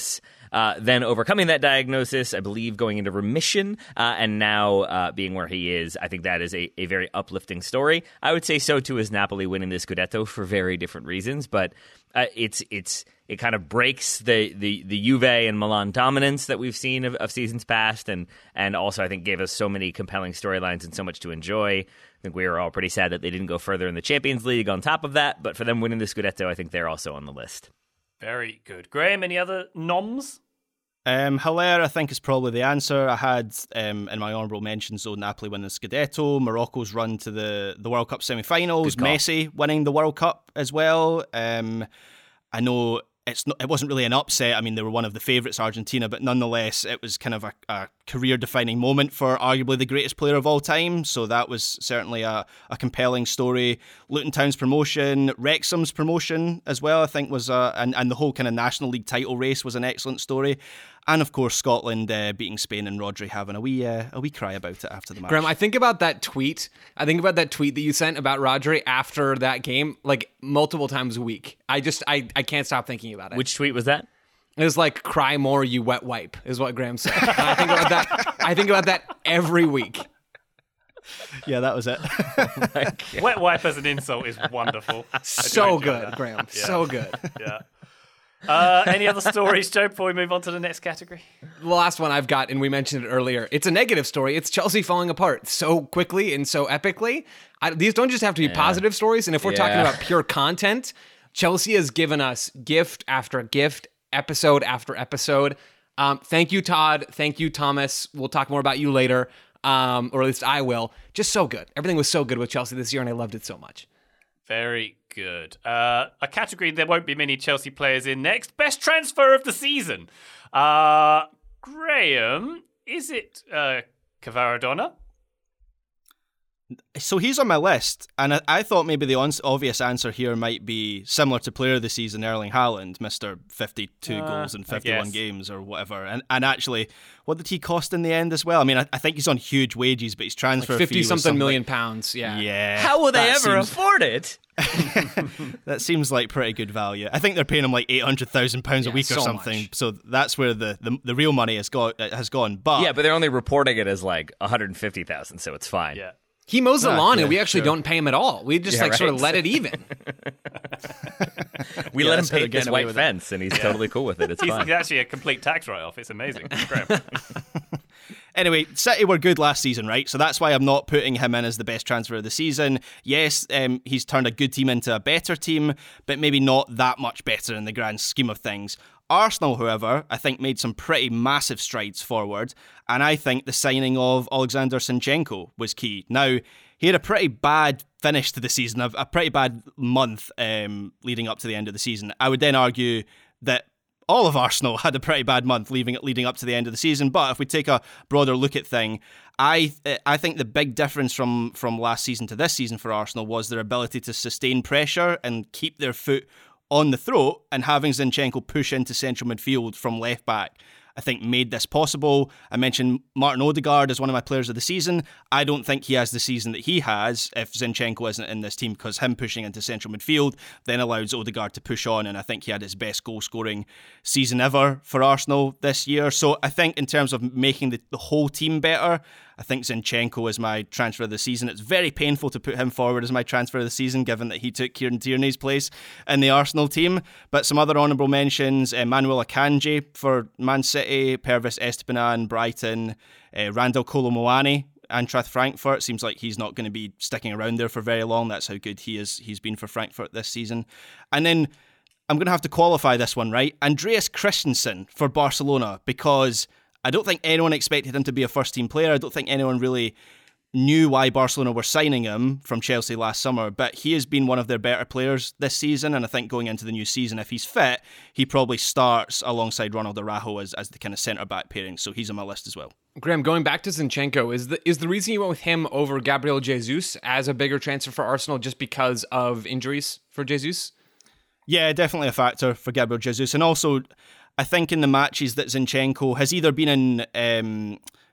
uh, then overcoming that diagnosis, I believe going into remission, uh, and now uh, being where he is. I think that is a, a very uplifting story. I would say so too is Napoli winning the Scudetto for very different reasons, but uh, it's it's it kind of breaks the, the, the Juve and Milan dominance that we've seen of, of seasons past, and and also I think gave us so many compelling storylines and so much to enjoy. I think we were all pretty sad that they didn't go further in the Champions League on top of that, but for them winning the Scudetto, I think they're also on the list. Very good. Graham, any other noms? Um, Hilaire, I think, is probably the answer. I had um, in my honourable mentions, so Napoli winning the Scudetto, Morocco's run to the, the World Cup semi-finals, Messi winning the World Cup as well. Um, I know it's not, it wasn't really an upset. I mean, they were one of the favourites, Argentina, but nonetheless, it was kind of a, a career-defining moment for arguably the greatest player of all time. So that was certainly a, a compelling story. Luton Town's promotion, Wrexham's promotion as well, I think was a, and, and the whole kind of National League title race was an excellent story. And of course, Scotland uh, beating Spain and Rodri having a wee uh, a wee cry about it after the match. Graham, I think about that tweet. I think about that tweet that you sent about Rodri after that game, like multiple times a week. I just, I, I can't stop thinking about it. Which tweet was that? It was like, cry more, you wet wipe, is what Graham said. And I think about that. I think about that every week. Yeah, that was it. Wet wipe as an insult is wonderful. So good, that. Graham. Yeah. So good. Yeah. Uh, any other stories, Joe, before we move on to the next category? The last one I've got, and we mentioned it earlier, it's a negative story. It's Chelsea falling apart so quickly and so epically. I, these don't just have to be yeah. positive stories. And if we're yeah. talking about pure content, Chelsea has given us gift after gift, episode after episode. Um, thank you, Todd. Thank you, Thomas. We'll talk more about you later, um, or at least I will. Just so good. Everything was so good with Chelsea this year, and I loved it so much. Very good. Uh, a category there won't be many Chelsea players in next. Best transfer of the season. Uh, Graham, is it uh, Kvaradona? So he's on my list, and I, I thought maybe the on- obvious answer here might be similar to player of the season, Erling Haaland, Mister fifty-two uh, goals in fifty-one games or whatever. And and actually, what did he cost in the end as well? I mean, I, I think he's on huge wages, but his transfer like fee fifty was something something million pounds. Yeah. Yeah. How will they ever seems, afford it? That seems like pretty good value. I think they're paying him like eight hundred thousand pounds a yeah, week or so something. Much. So that's where the, the, the real money has got has gone. But yeah, but they're only reporting it as like one hundred fifty thousand, so it's fine. Yeah. He mows the ah, lawn yeah, and we actually sure. don't pay him at all. We just yeah, like right? sort of let it even. we yeah, let him paint this this white fence, and he's yeah. totally cool with it. It's he's fine. actually a complete tax write-off. It's amazing. Great. Anyway, City were good last season, right? So that's why I'm not putting him in as the best transfer of the season. Yes, um, he's turned a good team into a better team, but maybe not that much better in the grand scheme of things. Arsenal, however, I think made some pretty massive strides forward, and I think the signing of Alexander Zinchenko was key. Now, he had a pretty bad finish to the season, a, a pretty bad month um, leading up to the end of the season. I would then argue that all of Arsenal had a pretty bad month leaving it leading up to the end of the season. But if we take a broader look at thing, I I think the big difference from from last season to this season for Arsenal was their ability to sustain pressure and keep their foot on the throat, and having Zinchenko push into central midfield from left back, I think made this possible. I mentioned Martin Odegaard as one of my players of the season. I don't think he has the season that he has if Zinchenko isn't in this team, because him pushing into central midfield then allows Odegaard to push on, and I think he had his best goal scoring season ever for Arsenal this year. So I think in terms of making the, the whole team better, I think Zinchenko is my transfer of the season. It's very painful to put him forward as my transfer of the season, given that he took Kieran Tierney's place in the Arsenal team. But some other honourable mentions, Manuel Akanji for Man City, Pervis Estupiñán, Brighton, uh, Randall Kolo Muani, Eintracht Frankfurt. Seems like he's not going to be sticking around there for very long. That's how good he is. He's been for Frankfurt this season. And then I'm going to have to qualify this one, right? Andreas Christensen for Barcelona, because I don't think anyone expected him to be a first-team player. I don't think anyone really knew why Barcelona were signing him from Chelsea last summer, but he has been one of their better players this season, and I think going into the new season, if he's fit, he probably starts alongside Ronald Araujo as, as the kind of centre-back pairing, so he's on my list as well. Graham, going back to Zinchenko, is the, is the reason you went with him over Gabriel Jesus as a bigger transfer for Arsenal just because of injuries for Jesus? Yeah, definitely a factor for Gabriel Jesus, and also I think in the matches that Zinchenko has either been in, um,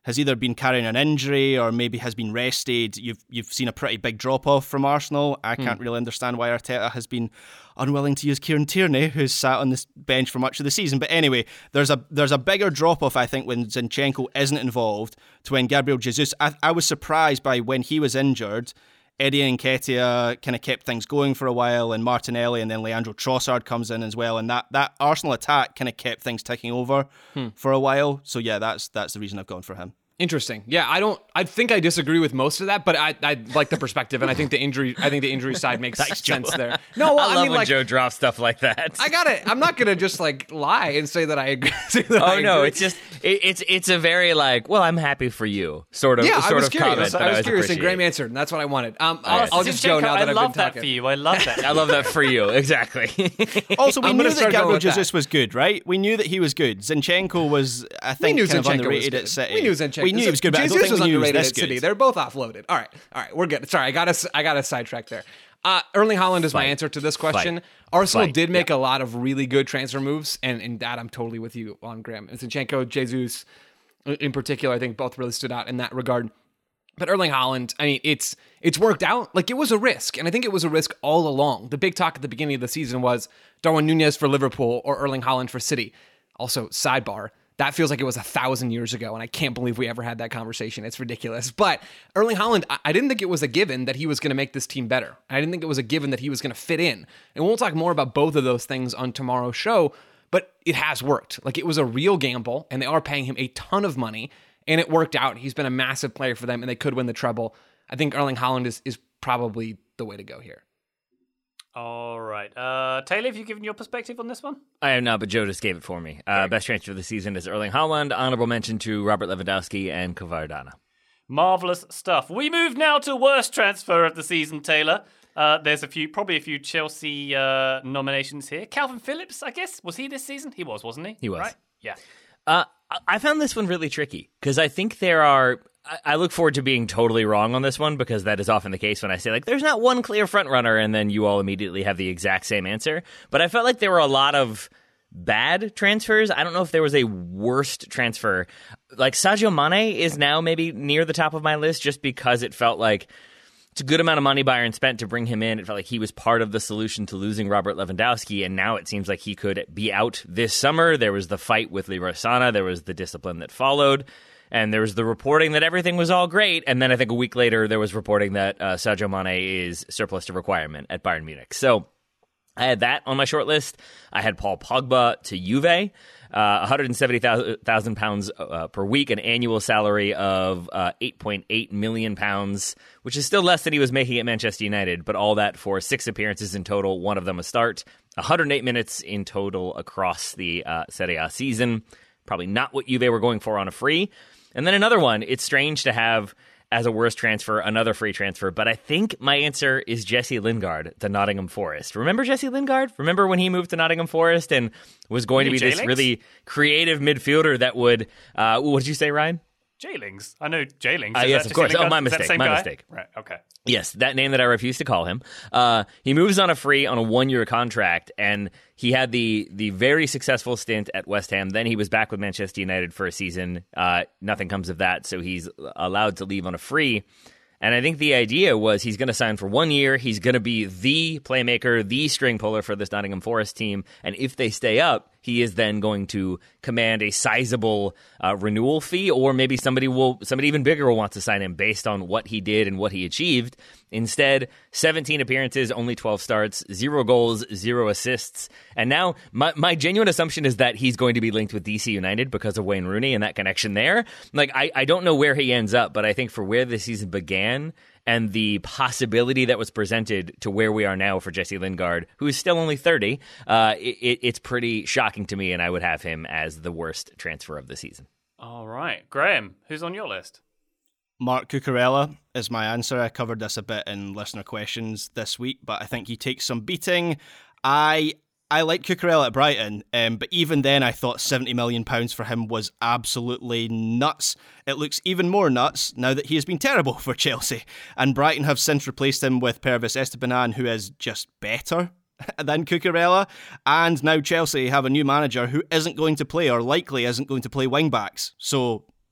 has either been carrying an injury or maybe has been rested. You've you've seen a pretty big drop-off from Arsenal. I can't really understand why Arteta has been unwilling to use Kieran Tierney, who's sat on this bench for much of the season. But anyway, there's a there's a bigger drop-off, I think, when Zinchenko isn't involved to when Gabriel Jesus. I, I was surprised by when he was injured. Eddie Nketiah kind of kept things going for a while, and Martinelli, and then Leandro Trossard comes in as well, and that, that Arsenal attack kind of kept things ticking over hmm. for a while. So yeah, that's that's the reason I've gone for him. Interesting. Yeah, I don't. I think I disagree with most of that, but I, I like the perspective, and I think the injury. I think the injury side makes Thanks, sense Joe. there. No, well, I, I, love mean, when like, Joe drops stuff like that. I got it. I'm not gonna just like lie and say that I agree. say that oh I no, agree. it's just it, it's it's a very like, well, I'm happy for you sort of yeah. sort I was of curious. comment. I was, I curious, and appreciate. Graham answered, and that's what I wanted. Um, Oh, I'll, yeah. I'll just go now I that I've love been that talking. for you. I love that. I love that for you. Exactly. Also, we I'm knew gonna that start going Gabriel with Jesus that. was good, right? We knew that he was good. Zinchenko was, I think, knew kind Zinchenko of was underrated good. at City. We knew Zinchenko. We knew he was good, but Jesus I don't think was we knew he was underrated this at City. good. They're both offloaded. All right, all right, we're good. Sorry, I got us. I got us sidetracked there. Uh, Erling Haaland is my Fight. answer to this question. Fight. Arsenal Fight. did make a lot of really good transfer moves, and in that I'm totally with you on, Graham. Zinchenko, Jesus, in particular, I think both really stood out in that regard. But Erling Haaland, I mean, it's it's worked out. Like, it was a risk, and I think it was a risk all along. The big talk at the beginning of the season was Darwin Núñez for Liverpool or Erling Haaland for City. Also, sidebar, that feels like it was a thousand years ago, and I can't believe we ever had that conversation. It's ridiculous. But Erling Haaland, I, I didn't think it was a given that he was going to make this team better. I didn't think it was a given that he was going to fit in. And we'll talk more about both of those things on tomorrow's show, but it has worked. Like, it was a real gamble, and they are paying him a ton of money, and it worked out. He's been a massive player for them, and they could win the treble. I think Erling Haaland is, is probably the way to go here. All right. Uh, Taylor, have you given your perspective on this one? I have not, but Joe just gave it for me. Uh, best transfer of the season is Erling Haaland. Honorable mention to Robert Lewandowski and Kvardana. Marvelous stuff. We move now to worst transfer of the season, Taylor. Uh, there's a few, probably a few Chelsea uh, nominations here. Calvin Phillips, I guess. Was he this season? He was, wasn't he? He was. Right? Yeah. Uh, I found this one really tricky because I think there are. I look forward to being totally wrong on this one because that is often the case when I say, like, there's not one clear front runner and then you all immediately have the exact same answer. But I felt like there were a lot of bad transfers. I don't know if there was a worst transfer. Like, Sadio Mane is now maybe near the top of my list just because it felt like it's a good amount of money Bayern spent to bring him in. It felt like he was part of the solution to losing Robert Lewandowski, and now it seems like he could be out this summer. There was the fight with Leroy Sané. There was the discipline that followed. And there was the reporting that everything was all great. And then I think a week later, there was reporting that uh, Sadio Mane is surplus to requirement at Bayern Munich. So I had that on my short list. I had Paul Pogba to Juve, uh, one hundred seventy thousand pounds uh, per week, an annual salary of uh, eight point eight million pounds, which is still less than he was making at Manchester United, but all that for six appearances in total, one of them a start, one hundred eight minutes in total across the uh, Serie A season. Probably not what Juve were going for on a free. And then another one, it's strange to have as a worst transfer, another free transfer, but I think my answer is Jesse Lingard to Nottingham Forest. Remember Jesse Lingard? Remember when he moved to Nottingham Forest and was going to be this really creative midfielder that would, uh, what did you say, Ryan? J-Lings. I know J-Lings. Uh, Is yes, that of course. Jesse Oh, my Lingard? Is that the mistake. same My guy? mistake. Right, okay. Yes, that name that I refuse to call him. Uh, he moves on a free on a one-year contract, and he had the the very successful stint at West Ham. Then he was back with Manchester United for a season. Uh, nothing comes of that, so he's allowed to leave on a free. And I think the idea was he's going to sign for one year. He's going to be the playmaker, the string puller for this Nottingham Forest team. And if they stay up, he is then going to command a sizable uh, renewal fee, or maybe somebody will, somebody even bigger will want to sign him based on what he did and what he achieved. Instead, seventeen appearances, only twelve starts, zero goals, zero assists. And now my, my genuine assumption is that he's going to be linked with D C United because of Wayne Rooney and that connection there. Like, I, I don't know where he ends up, but I think for where the season began and the possibility that was presented to where we are now for Jesse Lingard, who is still only thirty, uh, it, it's pretty shocking to me, and I would have him as the worst transfer of the season. All right. Graham, who's on your list? Mark Cucurella is my answer. I covered this a bit in listener questions this week, but I think he takes some beating. I I like Cucurella at Brighton, um, but even then I thought seventy million pounds for him was absolutely nuts. It looks even more nuts now that he has been terrible for Chelsea, and Brighton have since replaced him with Pervis Estebanan, who is just better than Cucurella, and now Chelsea have a new manager who isn't going to play, or likely isn't going to play wing-backs. So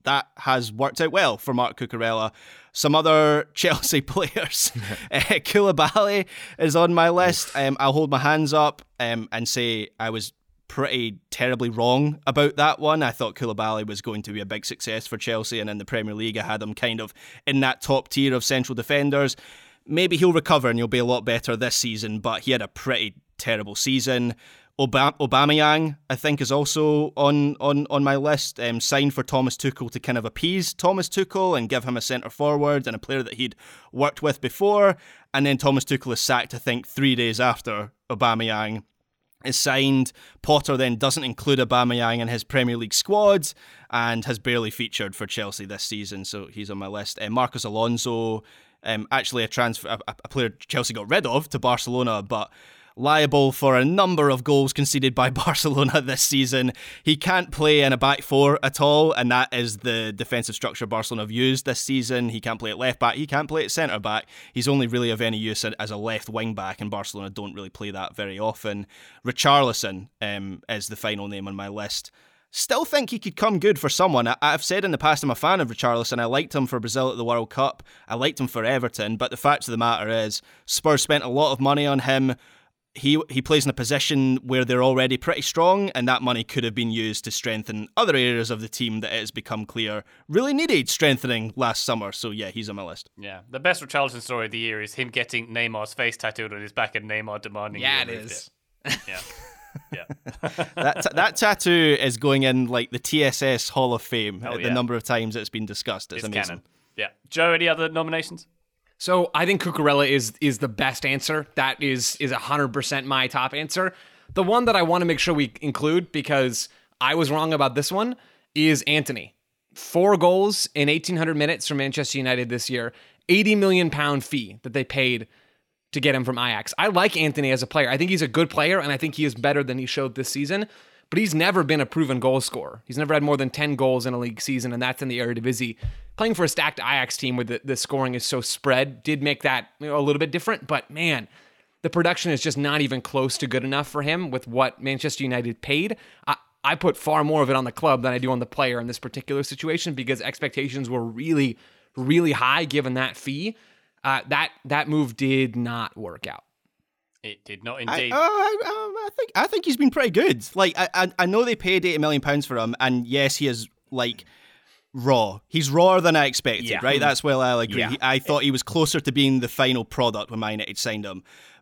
that has worked out well for Marc Cucurella. Some other Chelsea players. uh, Koulibaly is on my list. Um, I'll hold my hands up um, and say I was pretty terribly wrong about that one. I thought Koulibaly was going to be a big success for Chelsea, and in the Premier League I had him kind of in that top tier of central defenders. Maybe he'll recover and he'll be a lot better this season, but he had a pretty terrible season. Obam- Aubameyang, I think, is also on on, on my list. Um, signed for Thomas Tuchel to kind of appease Thomas Tuchel and give him a centre forward and a player that he'd worked with before. And then Thomas Tuchel is sacked, I think, three days after Aubameyang is signed. Potter then doesn't include Aubameyang in his Premier League squad and has barely featured for Chelsea this season, so he's on my list. Uh, Marcos Alonso, um, actually a transfer, a, a player Chelsea got rid of to Barcelona, but liable for a number of goals conceded by Barcelona this season. He can't play in a back four at all, and that is the defensive structure Barcelona have used this season. He can't play at left back, he can't play at centre back. He's only really of any use as a left wing back, and Barcelona don't really play that very often. Richarlison um, is the final name on my list. Still think he could come good for someone. I, I've said in the past I'm a fan of Richarlison. I liked him for Brazil at the World Cup. I liked him for Everton, but the fact of the matter is Spurs spent a lot of money on him. He he plays in a position where they're already pretty strong, and that money could have been used to strengthen other areas of the team that it has become clear really needed strengthening last summer. So yeah, he's on my list. Yeah, the best Richarlison story of the year is him getting Neymar's face tattooed on his back and Neymar demanding Yeah, he it removed is. It. Yeah. Yeah. that t- that tattoo is going in like the T S S Hall of Fame. Oh, the yeah. number of times it's been discussed. It's, It's amazing. canon. Yeah. Joe, any other nominations? So I think Cucurella is is the best answer. That is is one hundred percent my top answer. The one that I want to make sure we include, because I was wrong about this one, is Antony. Four goals in eighteen hundred minutes for Manchester United this year. eighty million pound fee that they paid to get him from Ajax. I like Antony as a player. I think he's a good player, and I think he is better than he showed this season. But he's never been a proven goal scorer. He's never had more than ten goals in a league season, and that's in the Eredivisie. Playing for a stacked Ajax team where the, the scoring is so spread did make that, you know, a little bit different. But man, the production is just not even close to good enough for him with what Manchester United paid. I, I put far more of it on the club than I do on the player in this particular situation, because expectations were really, really high given that fee. Uh, that that move did not work out. It did not I, indeed. uh, I, um, I think I think he's been pretty good. Like I, I, I know they paid eighty million pounds for him, and yes, he is like raw. He's rawer than I expected. Yeah. Right, that's where I'll agree. Yeah. He, I thought he was closer to being the final product when Man United signed him,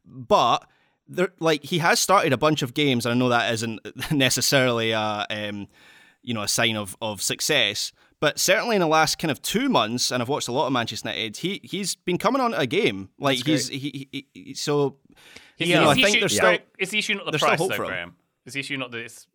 but there, like he has started a bunch of games, and I know that isn't necessarily a um, you know a sign of of success. But certainly in the last kind of two months, and I've watched a lot of Manchester United, he he's been coming on a game. Like That's he's he, he, he so. Is, You know, is I the think issue, there's sorry, still is the issue not the there's still price, hope though, for him. Graham? Is the issue not that it's,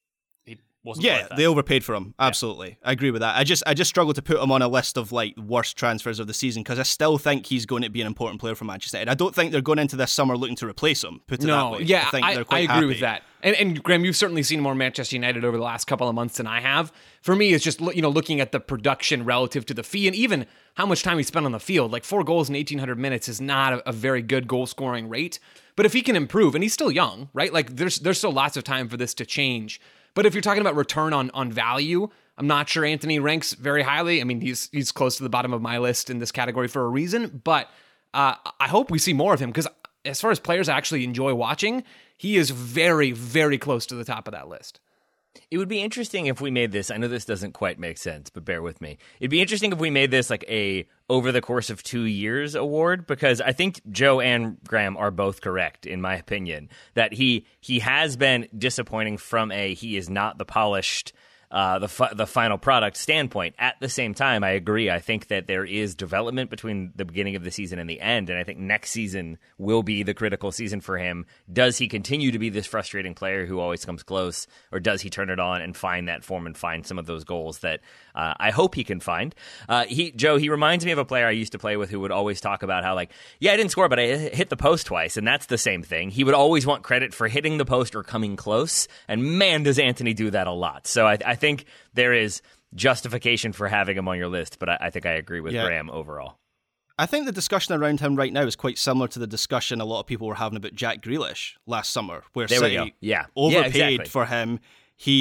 he wasn't Yeah, worth that? they overpaid for him. Absolutely, I agree with that. I just, I just struggle to put him on a list of like worst transfers of the season, because I still think he's going to be an important player for Manchester United. I don't think they're going into this summer looking to replace him. Put it that No, way. yeah, I, think I, they're I quite agree happy. with that. And, and Graham, you've certainly seen more Manchester United over the last couple of months than I have. For me, it's just, you know, looking at the production relative to the fee, and even how much time he spent on the field. Like four goals in eighteen hundred minutes is not a, a very good goal scoring rate. But if he can improve, and he's still young, right? Like there's there's still lots of time for this to change. But if you're talking about return on on value, I'm not sure Antony ranks very highly. I mean, he's he's close to the bottom of my list in this category for a reason. But uh, I hope we see more of him, because as far as players I actually enjoy watching, he is very, very close to the top of that list. It would be interesting if we made this, I know this doesn't quite make sense, but bear with me. It'd be interesting if we made this like a over the course of two years award, because I think Joe and Graham are both correct, in my opinion, that he he has been disappointing from a he is not the polished Uh, the fi- the final product standpoint. At the same time, I agree. I think that there is development between the beginning of the season and the end, and I think next season will be the critical season for him. Does he continue to be this frustrating player who always comes close, or does he turn it on and find that form and find some of those goals that uh, I hope he can find? Uh, he Joe, he reminds me of a player I used to play with who would always talk about how, like, yeah, I didn't score, but I hit the post twice, and that's the same thing. He would always want credit for hitting the post or coming close, and man, does Antony do that a lot. So I, I think there is justification for having him on your list, but I, I think I agree with Yeah. Graham overall. I think the discussion around him right now is quite similar to the discussion a lot of people were having about Jack Grealish last summer, where There we City go. Yeah. overpaid Yeah, exactly. for him. He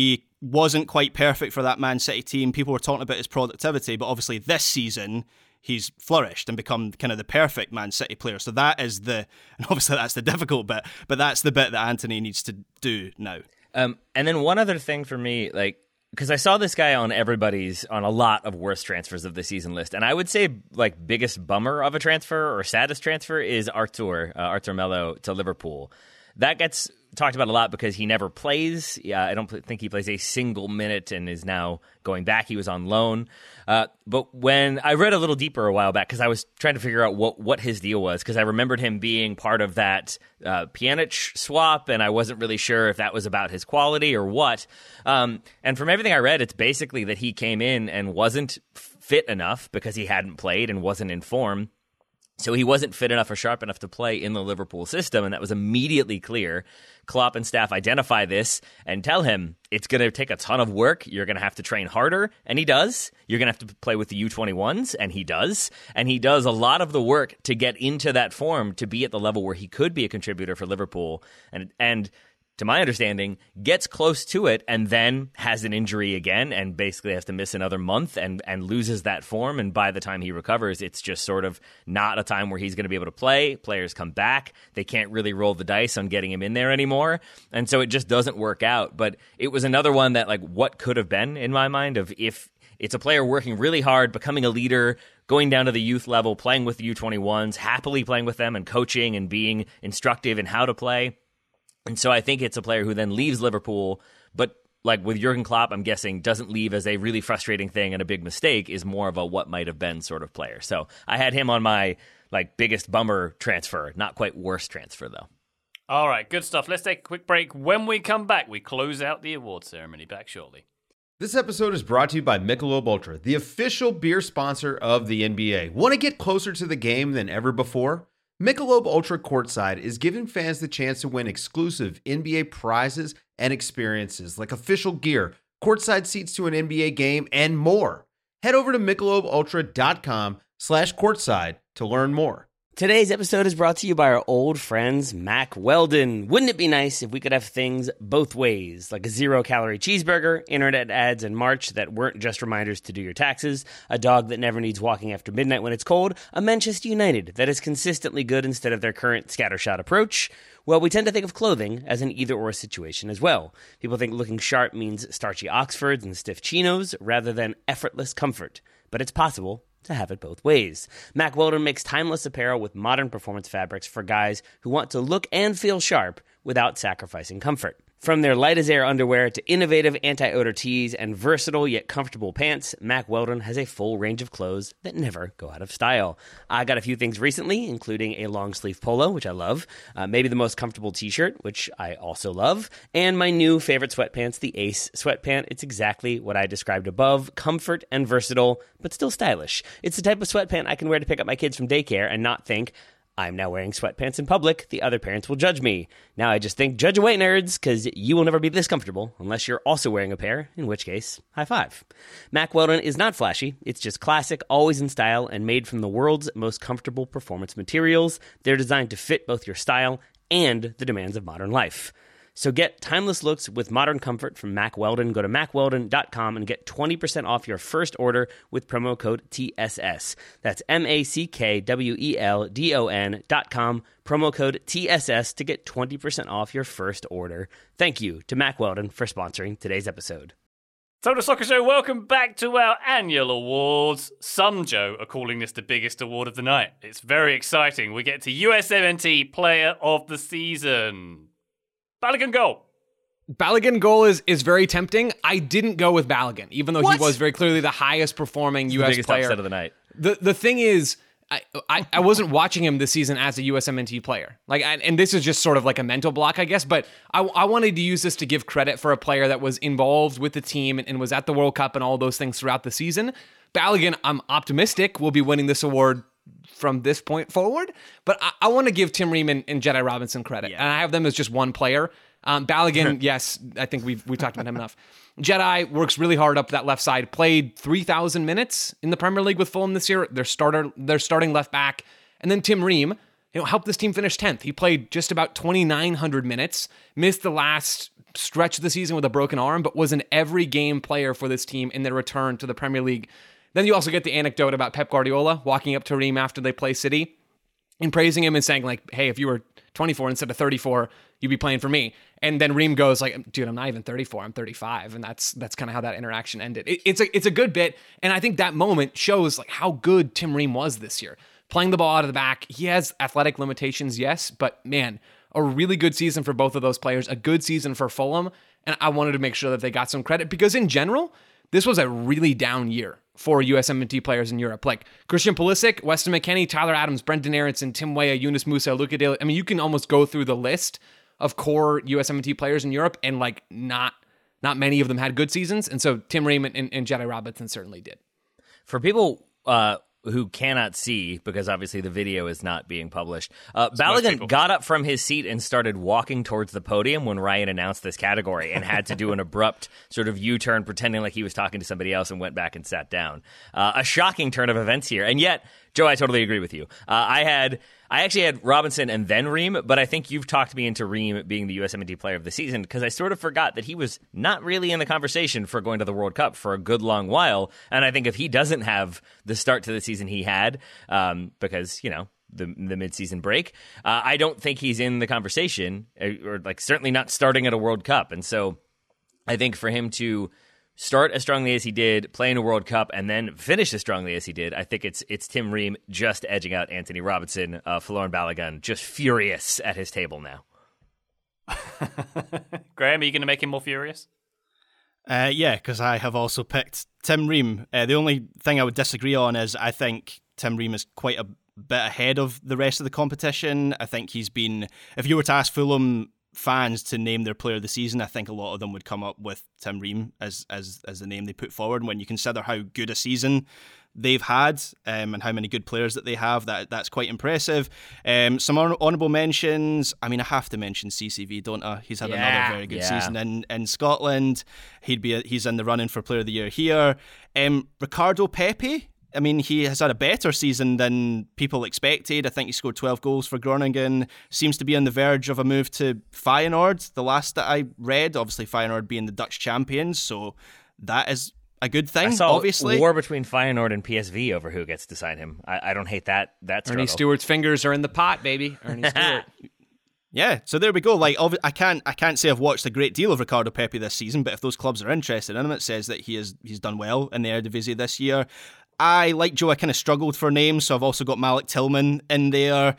wasn't quite perfect for that Man City team. People were talking about his productivity, but obviously this season he's flourished and become kind of the perfect Man City player. So that is the, and obviously that's the difficult bit, but that's the bit that Antony needs to do now. Um, and then one other thing for me, like, because I saw this guy on everybody's, on a lot of worst transfers of the season list. And I would say, like, biggest bummer of a transfer or saddest transfer is Artur, uh, Artur Melo to Liverpool. That gets talked about a lot because he never plays. Yeah, I don't think he plays a single minute and is now going back. He was on loan. Uh, but when I read a little deeper a while back, because I was trying to figure out what, what his deal was, because I remembered him being part of that uh, Pjanic swap, and I wasn't really sure if that was about his quality or what. Um, and from everything I read, it's basically that he came in and wasn't fit enough because he hadn't played and wasn't in form. So he wasn't fit enough or sharp enough to play in the Liverpool system, and that was immediately clear. Klopp and staff identify this and tell him it's going to take a ton of work. You're going to have to train harder, and he does. You're going to have to play with the U twenty-ones, and he does. And he does a lot of the work to get into that form to be at the level where he could be a contributor for Liverpool. And and to my understanding, gets close to it and then has an injury again and basically has to miss another month and, and loses that form. And by the time he recovers, it's just sort of not a time where he's going to be able to play. Players come back. They can't really roll the dice on getting him in there anymore. And so it just doesn't work out. But it was another one that, like, what could have been in my mind of if it's a player working really hard, becoming a leader, going down to the youth level, playing with the U twenty-ones, happily playing with them and coaching and being instructive in how to play. And so I think it's a player who then leaves Liverpool, but like with Jurgen Klopp, I'm guessing doesn't leave as a really frustrating thing and a big mistake, is more of a what might have been sort of player. So I had him on my like biggest bummer transfer, not quite worst transfer though. All right, good stuff. Let's take a quick break. When we come back, we close out the award ceremony. Back shortly. This episode is brought to you by Michelob Ultra, the official beer sponsor of the N B A. Want to get closer to the game than ever before? Michelob Ultra Courtside is giving fans the chance to win exclusive N B A prizes and experiences like official gear, courtside seats to an N B A game, and more. Head over to michelobultra.com slash courtside to learn more. Today's episode is brought to you by our old friends, Mack Weldon. Wouldn't it be nice if we could have things both ways, like a zero-calorie cheeseburger, internet ads in March that weren't just reminders to do your taxes, a dog that never needs walking after midnight when it's cold, a Manchester United that is consistently good instead of their current scattershot approach? Well, we tend to think of clothing as an either-or situation as well. People think looking sharp means starchy Oxfords and stiff chinos rather than effortless comfort. But it's possible to have it both ways. Mack Weldon makes timeless apparel with modern performance fabrics for guys who want to look and feel sharp without sacrificing comfort. From their light-as-air underwear to innovative anti-odor tees and versatile yet comfortable pants, Mack Weldon has a full range of clothes that never go out of style. I got a few things recently, including a long-sleeve polo, which I love, uh, maybe the most comfortable t-shirt, which I also love, and my new favorite sweatpants, the Ace sweatpant. It's exactly what I described above, comfort and versatile, but still stylish. It's the type of sweatpant I can wear to pick up my kids from daycare and not think, I'm now wearing sweatpants in public, the other parents will judge me. Now I just think, judge away, nerds, because you will never be this comfortable unless you're also wearing a pair, in which case, high five. Mack Weldon is not flashy. It's just classic, always in style, and made from the world's most comfortable performance materials. They're designed to fit both your style and the demands of modern life. So get timeless looks with modern comfort from Mack Weldon. Go to mack weldon dot com and get twenty percent off your first order with promo code T S S. That's M A C K W E L D O N dot com, promo code T S S to get twenty percent off your first order. Thank you to Mack Weldon for sponsoring today's episode. Total Soccer Show, welcome back to our annual awards. Some, Joe, are calling this the biggest award of the night. It's very exciting. We get to U S M N T Player of the Season. Balogun goal. Balogun goal is is very tempting. I didn't go with Balogun, even though What? he was very clearly the highest performing It's U the S biggest player upset of the night. The the thing is, I, I I wasn't watching him this season as a U S M N T player. Like, I, and this is just sort of like a mental block, I guess. But I I wanted to use this to give credit for a player that was involved with the team and, and was at the World Cup and all those things throughout the season. Balogun, I'm optimistic, will be winning this award from this point forward. But I, I want to give Tim Ream and, and Jedi Robinson credit, Yeah. and I have them as just one player. Um, Balogun, yes, I think we've we talked about him enough. Jedi works really hard up that left side. Played three thousand minutes in the Premier League with Fulham this year. Their starter, their starting left back, and then Tim Ream, you know, helped this team finish tenth. He played just about twenty-nine hundred minutes. Missed the last stretch the season with a broken arm, but was an every game player for this team in their return to the Premier League. Then you also get the anecdote about Pep Guardiola walking up to Ream after they play City and praising him and saying like, hey, if you were twenty-four instead of thirty-four, you'd be playing for me. And then Ream goes like, dude, I'm not even thirty-four, I'm thirty-five. And that's that's kind of how that interaction ended. It, it's a it's a good bit. And I think that moment shows like how good Tim Ream was this year. Playing the ball out of the back. He has athletic limitations, yes, but man, a really good season for both of those players, a good season for Fulham. And I wanted to make sure that they got some credit because in general, this was a really down year for U S M N T players in Europe. Like Christian Pulisic, Weston McKennie, Tyler Adams, Brendan Aronson, Tim Weah, Yunus Musa, Luka Daly. I mean, you can almost go through the list of core U S M N T players in Europe and like not not many of them had good seasons. And so Tim Ream and, and Jedi Robinson certainly did. For people uh, who cannot see, because obviously the video is not being published, uh, Balogun got up from his seat and started walking towards the podium when Ryan announced this category and had to do an abrupt sort of U-turn, pretending like he was talking to somebody else and went back and sat down. Uh, a shocking turn of events here. And yet, Joe, I totally agree with you. Uh, I had... I actually had Robinson and then Ream, but I think you've talked me into Ream being the U S M N T player of the season because I sort of forgot that he was not really in the conversation for going to the World Cup for a good long while. And I think if he doesn't have the start to the season he had, um, because, you know, the the midseason break, uh, I don't think he's in the conversation, or like certainly not starting at a World Cup. And so I think for him to start as strongly as he did, play in a World Cup, and then finish as strongly as he did, I think it's it's Tim Ream just edging out Anthony Robinson. uh, Folarin Balogun just furious at his table now. Graham, are you going to make him more furious? Uh, yeah, because I have also picked Tim Ream. Uh, the only thing I would disagree on is I think Tim Ream is quite a bit ahead of the rest of the competition. I think he's been, if you were to ask Fulham fans to name their player of the season, I think a lot of them would come up with Tim Ream as as as the name they put forward. When you consider how good a season they've had um, and how many good players that they have, that that's quite impressive. Um, some hon- honourable mentions. I mean, I have to mention C C V, don't I? He's had yeah, another very good yeah. season in, in Scotland. He'd be a, he's in the running for Player of the Year here. Um, Ricardo Pepi. I mean, he has had a better season than people expected. I think he scored twelve goals for Groningen. Seems to be on the verge of a move to Feyenoord, the last that I read. Obviously, Feyenoord being the Dutch champions, so that is a good thing, I saw obviously. war between Feyenoord and P S V over who gets to sign him. I, I don't hate that. That struggle. Ernie Stewart's fingers are in the pot, baby. Ernie Stewart. Yeah, so there we go. Like, I can't, I can't say I've watched a great deal of Ricardo Pepi this season, but if those clubs are interested in him, it says that he is he's done well in the Eredivisie this year. I, like Joe, I kind of struggled for names, so I've also got Malik Tillman in there.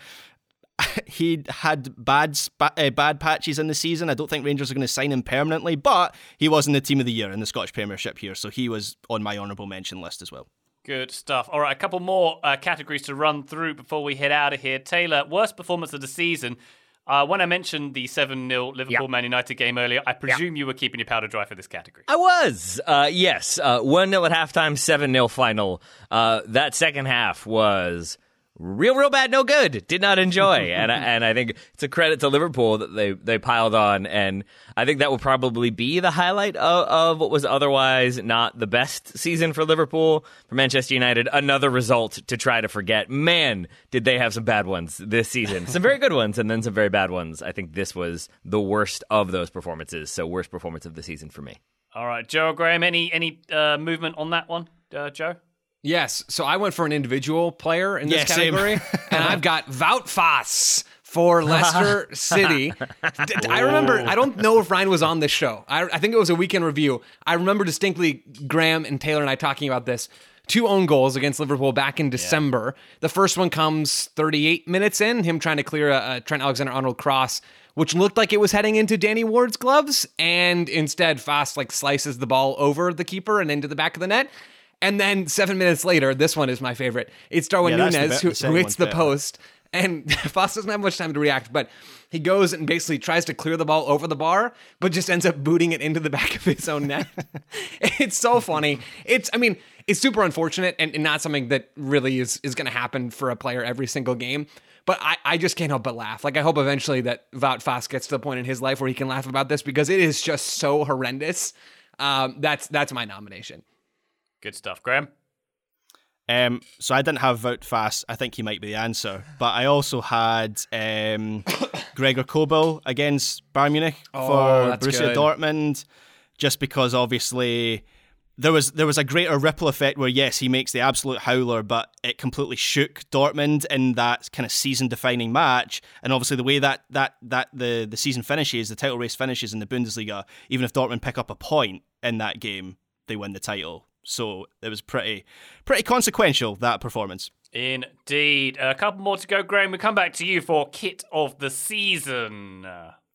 He had bad sp- uh, bad patches in the season. I don't think Rangers are going to sign him permanently, but he was in the team of the year in the Scottish Premiership here, so he was on my honourable mention list as well. Good stuff. All right, a couple more uh, categories to run through before we head out of here. Taylor, worst performance of the season. Uh, when I mentioned the seven nil Liverpool-Man United game earlier, I presume you were keeping your powder dry for this category. I was. Uh, yes. Uh, one nil at halftime, seven nil final. Uh, that second half was real, real bad, no good. Did not enjoy. and, I, and I think it's a credit to Liverpool that they, they piled on. And I think that will probably be the highlight of, of what was otherwise not the best season for Liverpool. For Manchester United, another result to try to forget. Man, did they have some bad ones this season. Some very good ones and then some very bad ones. I think this was the worst of those performances. So worst performance of the season for me. All right, Joe, Graham, any, any uh, movement on that one, uh, Joe? Yes, so I went for an individual player in this yeah, category, and I've got Wout Faes for Leicester City. I remember, I don't know if Ryan was on this show. I, I think it was a weekend review. I remember distinctly Graham and Taylor and I talking about this. Two own goals against Liverpool back in December. Yeah. The first one comes thirty-eight minutes in, him trying to clear a, a Trent Alexander-Arnold cross, which looked like it was heading into Danny Ward's gloves, and instead Faes like slices the ball over the keeper and into the back of the net. And then seven minutes later, this one is my favorite. It's Darwin yeah, Núñez who, who hits the better. post. And Faes doesn't have much time to react, but he goes and basically tries to clear the ball over the bar, but just ends up booting it into the back of his own net. It's so funny. It's, I mean, it's super unfortunate and, and not something that really is, is going to happen for a player every single game. But I, I just can't help but laugh. Like, I hope eventually that Wout Faes gets to the point in his life where he can laugh about this because it is just so horrendous. Um, that's that's my nomination. Good stuff. Graham? Um, so I didn't have Wout Fass. I think he might be the answer. But I also had um, Gregor Kobel against Bayern Munich Oh, for that's Borussia good. Dortmund, just because obviously there was there was a greater ripple effect where, yes, he makes the absolute howler, but it completely shook Dortmund in that kind of season-defining match. And obviously the way that that that the, the season finishes, the title race finishes in the Bundesliga, even if Dortmund pick up a point in that game, they win the title. So it was pretty pretty consequential, that performance. Indeed. A couple more to go, Graham. We come back to you for Kit of the Season.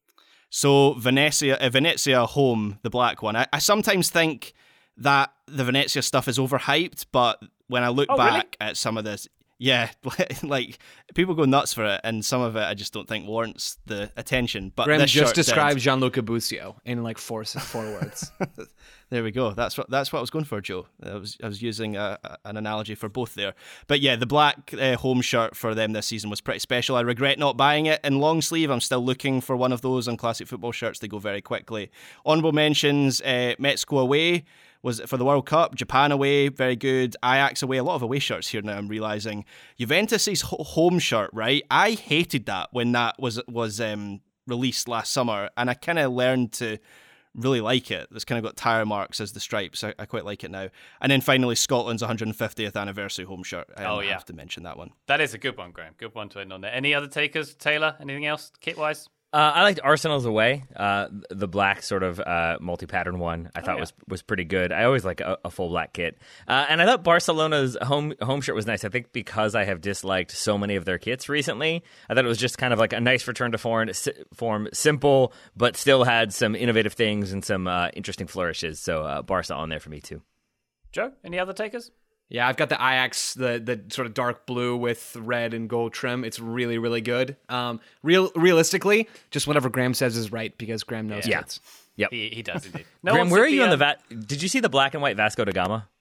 So Venezia, uh, Venezia home, the black one. I, I sometimes think that the Venezia stuff is overhyped, but when I look Oh, back really? at some of this, yeah, like people go nuts for it, and some of it I just don't think warrants the attention. But Graham this just shirt did. described Gianluca Busio in like four four words. There we go. That's what that's what I was going for, Joe. I was I was using a, a, an analogy for both there. But yeah, the black uh, home shirt for them this season was pretty special. I regret not buying it in long sleeve. I'm still looking for one of those on classic football shirts. They go very quickly. Honourable mentions: uh, Mexico away was for the World Cup. Japan away, very good. Ajax away, a lot of away shirts here now. I'm realizing Juventus's ho- home shirt. Right, I hated that when that was was um, released last summer, and I kind of learned to really like it. It's kind of got tire marks as the stripes. I, I quite like it now. And then finally, Scotland's one hundred fiftieth anniversary home shirt. I Oh, yeah. have to mention that one. That is a good one, Graham. Good one to end on there. Any other takers, Taylor? Anything else, kit-wise? Uh, I liked Arsenal's away. Uh, the black sort of uh, multi-pattern one I thought yeah. was was pretty good. I always like a, a full black kit. Uh, and I thought Barcelona's home home shirt was nice. I think because I have disliked so many of their kits recently, I thought it was just kind of like a nice return to form, form simple, but still had some innovative things and some uh, interesting flourishes. So uh, Barca on there for me too. Joe, any other takers? Yeah, I've got the Ajax, the the sort of dark blue with red and gold trim. It's really, really good. Um, real realistically, just whatever Graham says is right because Graham knows Yeah. kits. Yep. He, he does indeed. No Graham, one where said are you the, on the uh, va- Did you see the black and white Vasco da Gama?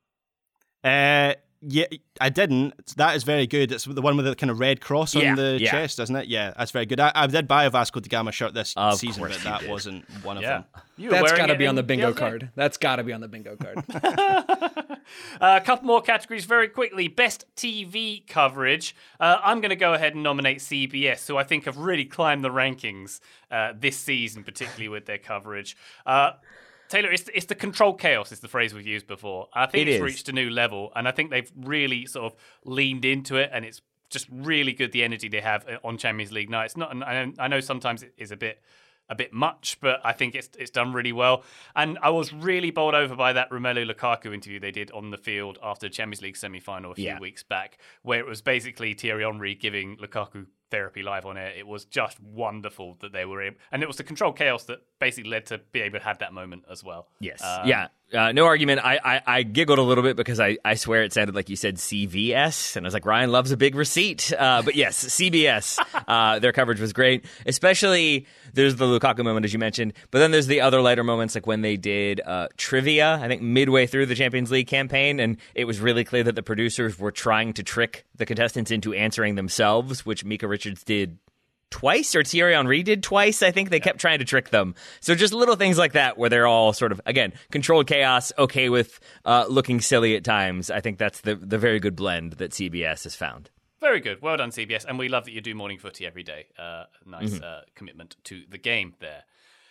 Uh, yeah, I didn't. That is very good. It's the one with the kind of red cross Yeah, on the yeah. chest, isn't it? Yeah, that's very good. I, I did buy a Vasco da Gama shirt this Of season, course but you that did. wasn't one of Yeah. them. You were That's wearing got to it be on in the bingo other day. card. That's got to be on the bingo card. Uh, a couple more categories very quickly. Best T V coverage. Uh, I'm going to go ahead and nominate C B S, who I think have really climbed the rankings uh, this season, particularly with their coverage. Uh, Taylor, it's, it's the controlled chaos is the phrase we've used before. I think It it's is. reached a new level, and I think they've really sort of leaned into it, and it's just really good, the energy they have on Champions League nights. Not, I I know sometimes it is a bit a bit much, but I think it's it's done really well. And I was really bowled over by that Romelu Lukaku interview they did on the field after the Champions League semi-final a few Yeah. weeks back, where it was basically Thierry Henry giving Lukaku therapy live on air. It was just wonderful that they were able, and it was the controlled chaos that basically led to be able to have that moment as well. Yes. Um, yeah. Uh, no argument. I, I, I giggled a little bit because I, I swear it sounded like you said C V S, and I was like, Ryan loves a big receipt. Uh, but yes, C B S. Uh, their coverage was great, especially there's the Lukaku moment, as you mentioned, but then there's the other lighter moments, like when they did uh, trivia, I think midway through the Champions League campaign, and it was really clear that the producers were trying to trick the contestants into answering themselves, which Mika Richards did twice, or Thierry Henry did twice. I think they kept trying to trick them. So just little things like that where they're all sort of, again, controlled chaos, okay with uh, looking silly at times. I think that's the, the very good blend that C B S has found. Very good. Well done, C B S. And we love that you do morning footy every day. Uh, nice Mm-hmm. uh, commitment to the game there.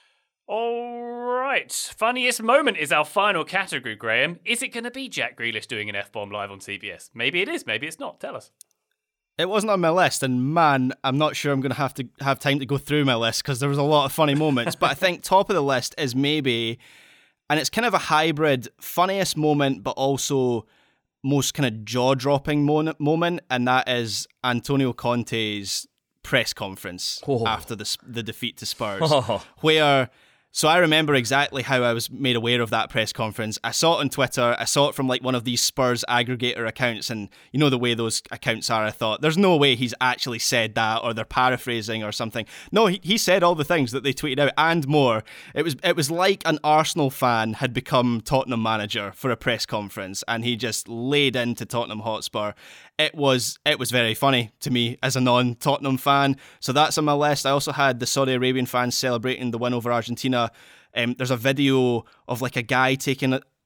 All right. Funniest moment is our final category, Graham. Is it going to be Jack Grealish doing an F-bomb live on C B S? Maybe it is. Maybe it's not. Tell us. It wasn't on my list, and man, I'm not sure I'm going to have to have time to go through my list because there was a lot of funny moments. But I think top of the list is maybe, and it's kind of a hybrid, funniest moment, but also most kind of jaw-dropping mo- moment, and that is Antonio Conte's press conference Oh. after the the defeat to Spurs, Oh. where. So I remember exactly how I was made aware of that press conference. I saw it on Twitter. I saw it from like one of these Spurs aggregator accounts, and you know the way those accounts are. I thought, there's no way he's actually said that, or they're paraphrasing or something. No, he, he said all the things that they tweeted out and more. It was it was like an Arsenal fan had become Tottenham manager for a press conference, and he just laid into Tottenham Hotspur. It was it was very funny to me as a non-Tottenham fan. So that's on my list. I also had the Saudi Arabian fans celebrating the win over Argentina. Um, there's a video of like a guy taking a,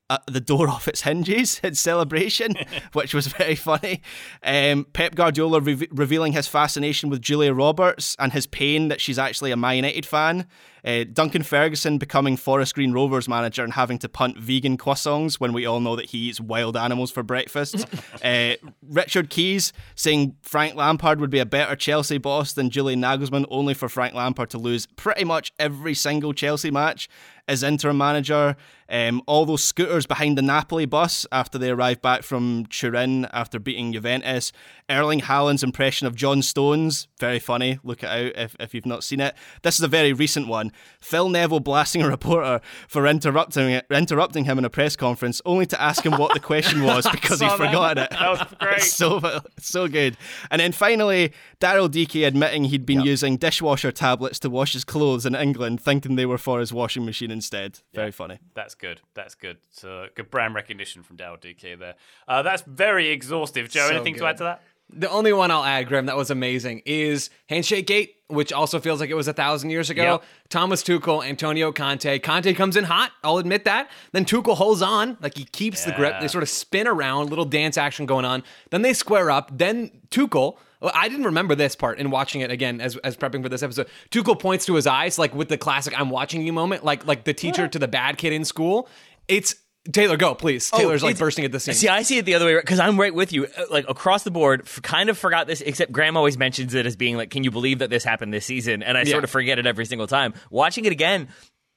uh, the door off its hinges in celebration, which was very funny. Um, Pep Guardiola re- revealing his fascination with Julia Roberts and his pain that she's actually a Man United fan. Uh, Duncan Ferguson becoming Forest Green Rovers manager and having to punt vegan croissants when we all know that he eats wild animals for breakfast. uh, Richard Keys saying Frank Lampard would be a better Chelsea boss than Julian Nagelsmann, only for Frank Lampard to lose pretty much every single Chelsea match as interim manager. Um, all those scooters behind the Napoli bus after they arrived back from Turin after beating Juventus. Erling Haaland's impression of John Stones, very funny. Look it out if, if you've not seen it. This is a very recent one. Phil Neville blasting a reporter for interrupting interrupting him in a press conference, only to ask him what the question was because he forgot it. That was great. It's so so good. And then finally, Daryl Dike admitting he'd been yep. using dishwasher tablets to wash his clothes in England, thinking they were for his washing machine instead. Very yeah, funny. That's good. That's good. So good brand recognition from Daryl Dike there. Uh, that's very exhaustive. Joe, So anything good. to add to that? The only one I'll add, Graham, that was amazing is Handshake Gate, which also feels like it was a thousand years ago. Yep. Thomas Tuchel, Antonio Conte. Conte comes in hot, I'll admit that. Then Tuchel holds on, like he keeps yeah. the grip. They sort of spin around, little dance action going on. Then they square up. Then Tuchel, well, I didn't remember this part in watching it again as, as prepping for this episode. Tuchel points to his eyes, like with the classic I'm watching you moment, like, like the teacher yeah. to the bad kid in school. It's Taylor, go, please. Taylor's oh, like bursting at the seams. See, I see it the other way, because I'm right with you. Like, across the board, f- kind of forgot this, except Graham always mentions it as being like, can you believe that this happened this season? And I yeah. sort of forget it every single time. Watching it again,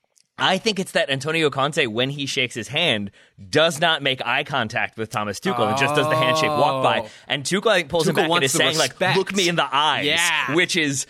I think it's that Antonio Conte, when he shakes his hand, does not make eye contact with Thomas Tuchel oh. and just does the handshake walk by. And Tuchel, I think, pulls Tuchel him back and is saying, respect. like, look me in the eyes, yeah. which is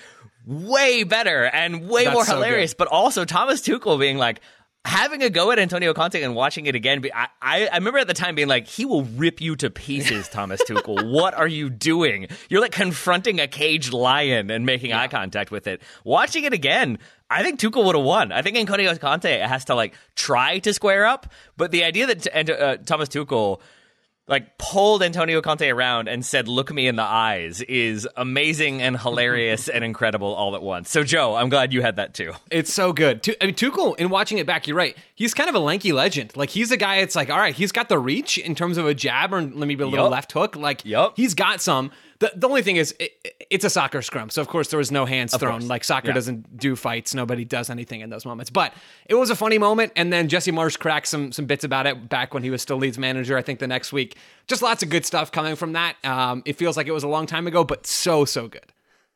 way better and way That's more so hilarious. good. But also Thomas Tuchel being like, having a go at Antonio Conte and watching it again, I, I, I remember at the time being like, he will rip you to pieces, Thomas Tuchel. What are you doing? You're like confronting a caged lion and making yeah. eye contact with it. Watching it again, I think Tuchel would have won. I think Antonio Conte has to like try to square up, but the idea that uh, Thomas Tuchel like pulled Antonio Conte around and said, look me in the eyes, is amazing and hilarious and incredible all at once. So, Joe, I'm glad you had that too. It's so good. I mean, Tuchel, in watching it back, you're right. He's kind of a lanky legend. Like, he's a guy, it's like, all right, he's got the reach in terms of a jab or maybe a little yep. left hook. Like, yep. he's got some. The, the only thing is, it, it's a soccer scrum. So, of course, there was no hands of thrown. Course. Like, soccer yeah. doesn't do fights. Nobody does anything in those moments. But it was a funny moment. And then Jesse Marsch cracked some some bits about it back when he was still Leeds manager, I think, the next week. Just lots of good stuff coming from that. Um, it feels like it was a long time ago, but so, so good.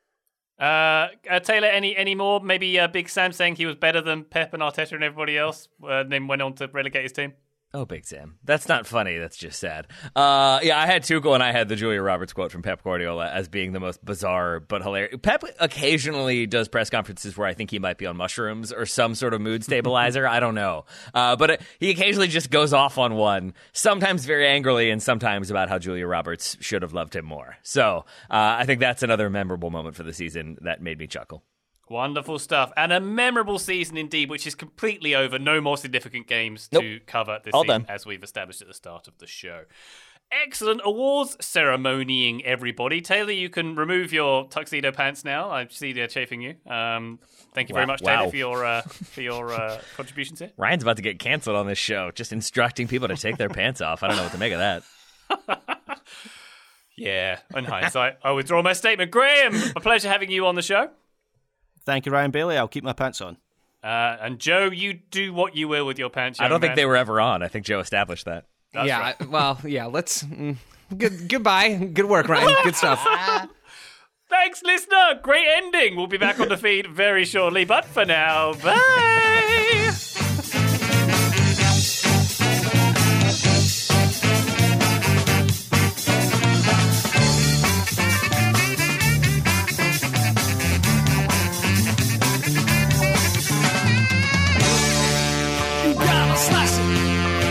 Uh, uh, Taylor, any any more? Maybe uh, Big Sam saying he was better than Pep and Arteta and everybody else, uh, then went on to relegate his team? Oh, Big Sam. That's not funny. That's just sad. Uh, yeah, I had Tuchel and I had the Julia Roberts quote from Pep Guardiola as being the most bizarre but hilarious. Pep occasionally does press conferences where I think he might be on mushrooms or some sort of mood stabilizer. I don't know. Uh, but it, he occasionally just goes off on one, sometimes very angrily and sometimes about how Julia Roberts should have loved him more. So uh, I think that's another memorable moment for the season that made me chuckle. Wonderful stuff. And a memorable season indeed, which is completely over. No more significant games nope. to cover this All season, done. as we've established at the start of the show. Excellent awards ceremonying, everybody. Taylor, you can remove your tuxedo pants now. I see they're chafing you. Um, thank you wow. very much, Taylor, wow. for your uh, for your uh, contributions here. Ryan's about to get canceled on this show, just instructing people to take their pants off. I don't know what to make of that. Yeah, in hindsight, I withdraw my statement. Graham, a pleasure having you on the show. Thank you, Ryan Bailey. I'll keep my pants on. Uh, and Joe, you do what you will with your pants. I don't man. think they were ever on. I think Joe established that. That's yeah, right. well, yeah, let's... Mm, good, goodbye. Good work, Ryan. Good stuff. Thanks, listener. Great ending. We'll be back on the feed very shortly. But for now, bye. You gotta slice it.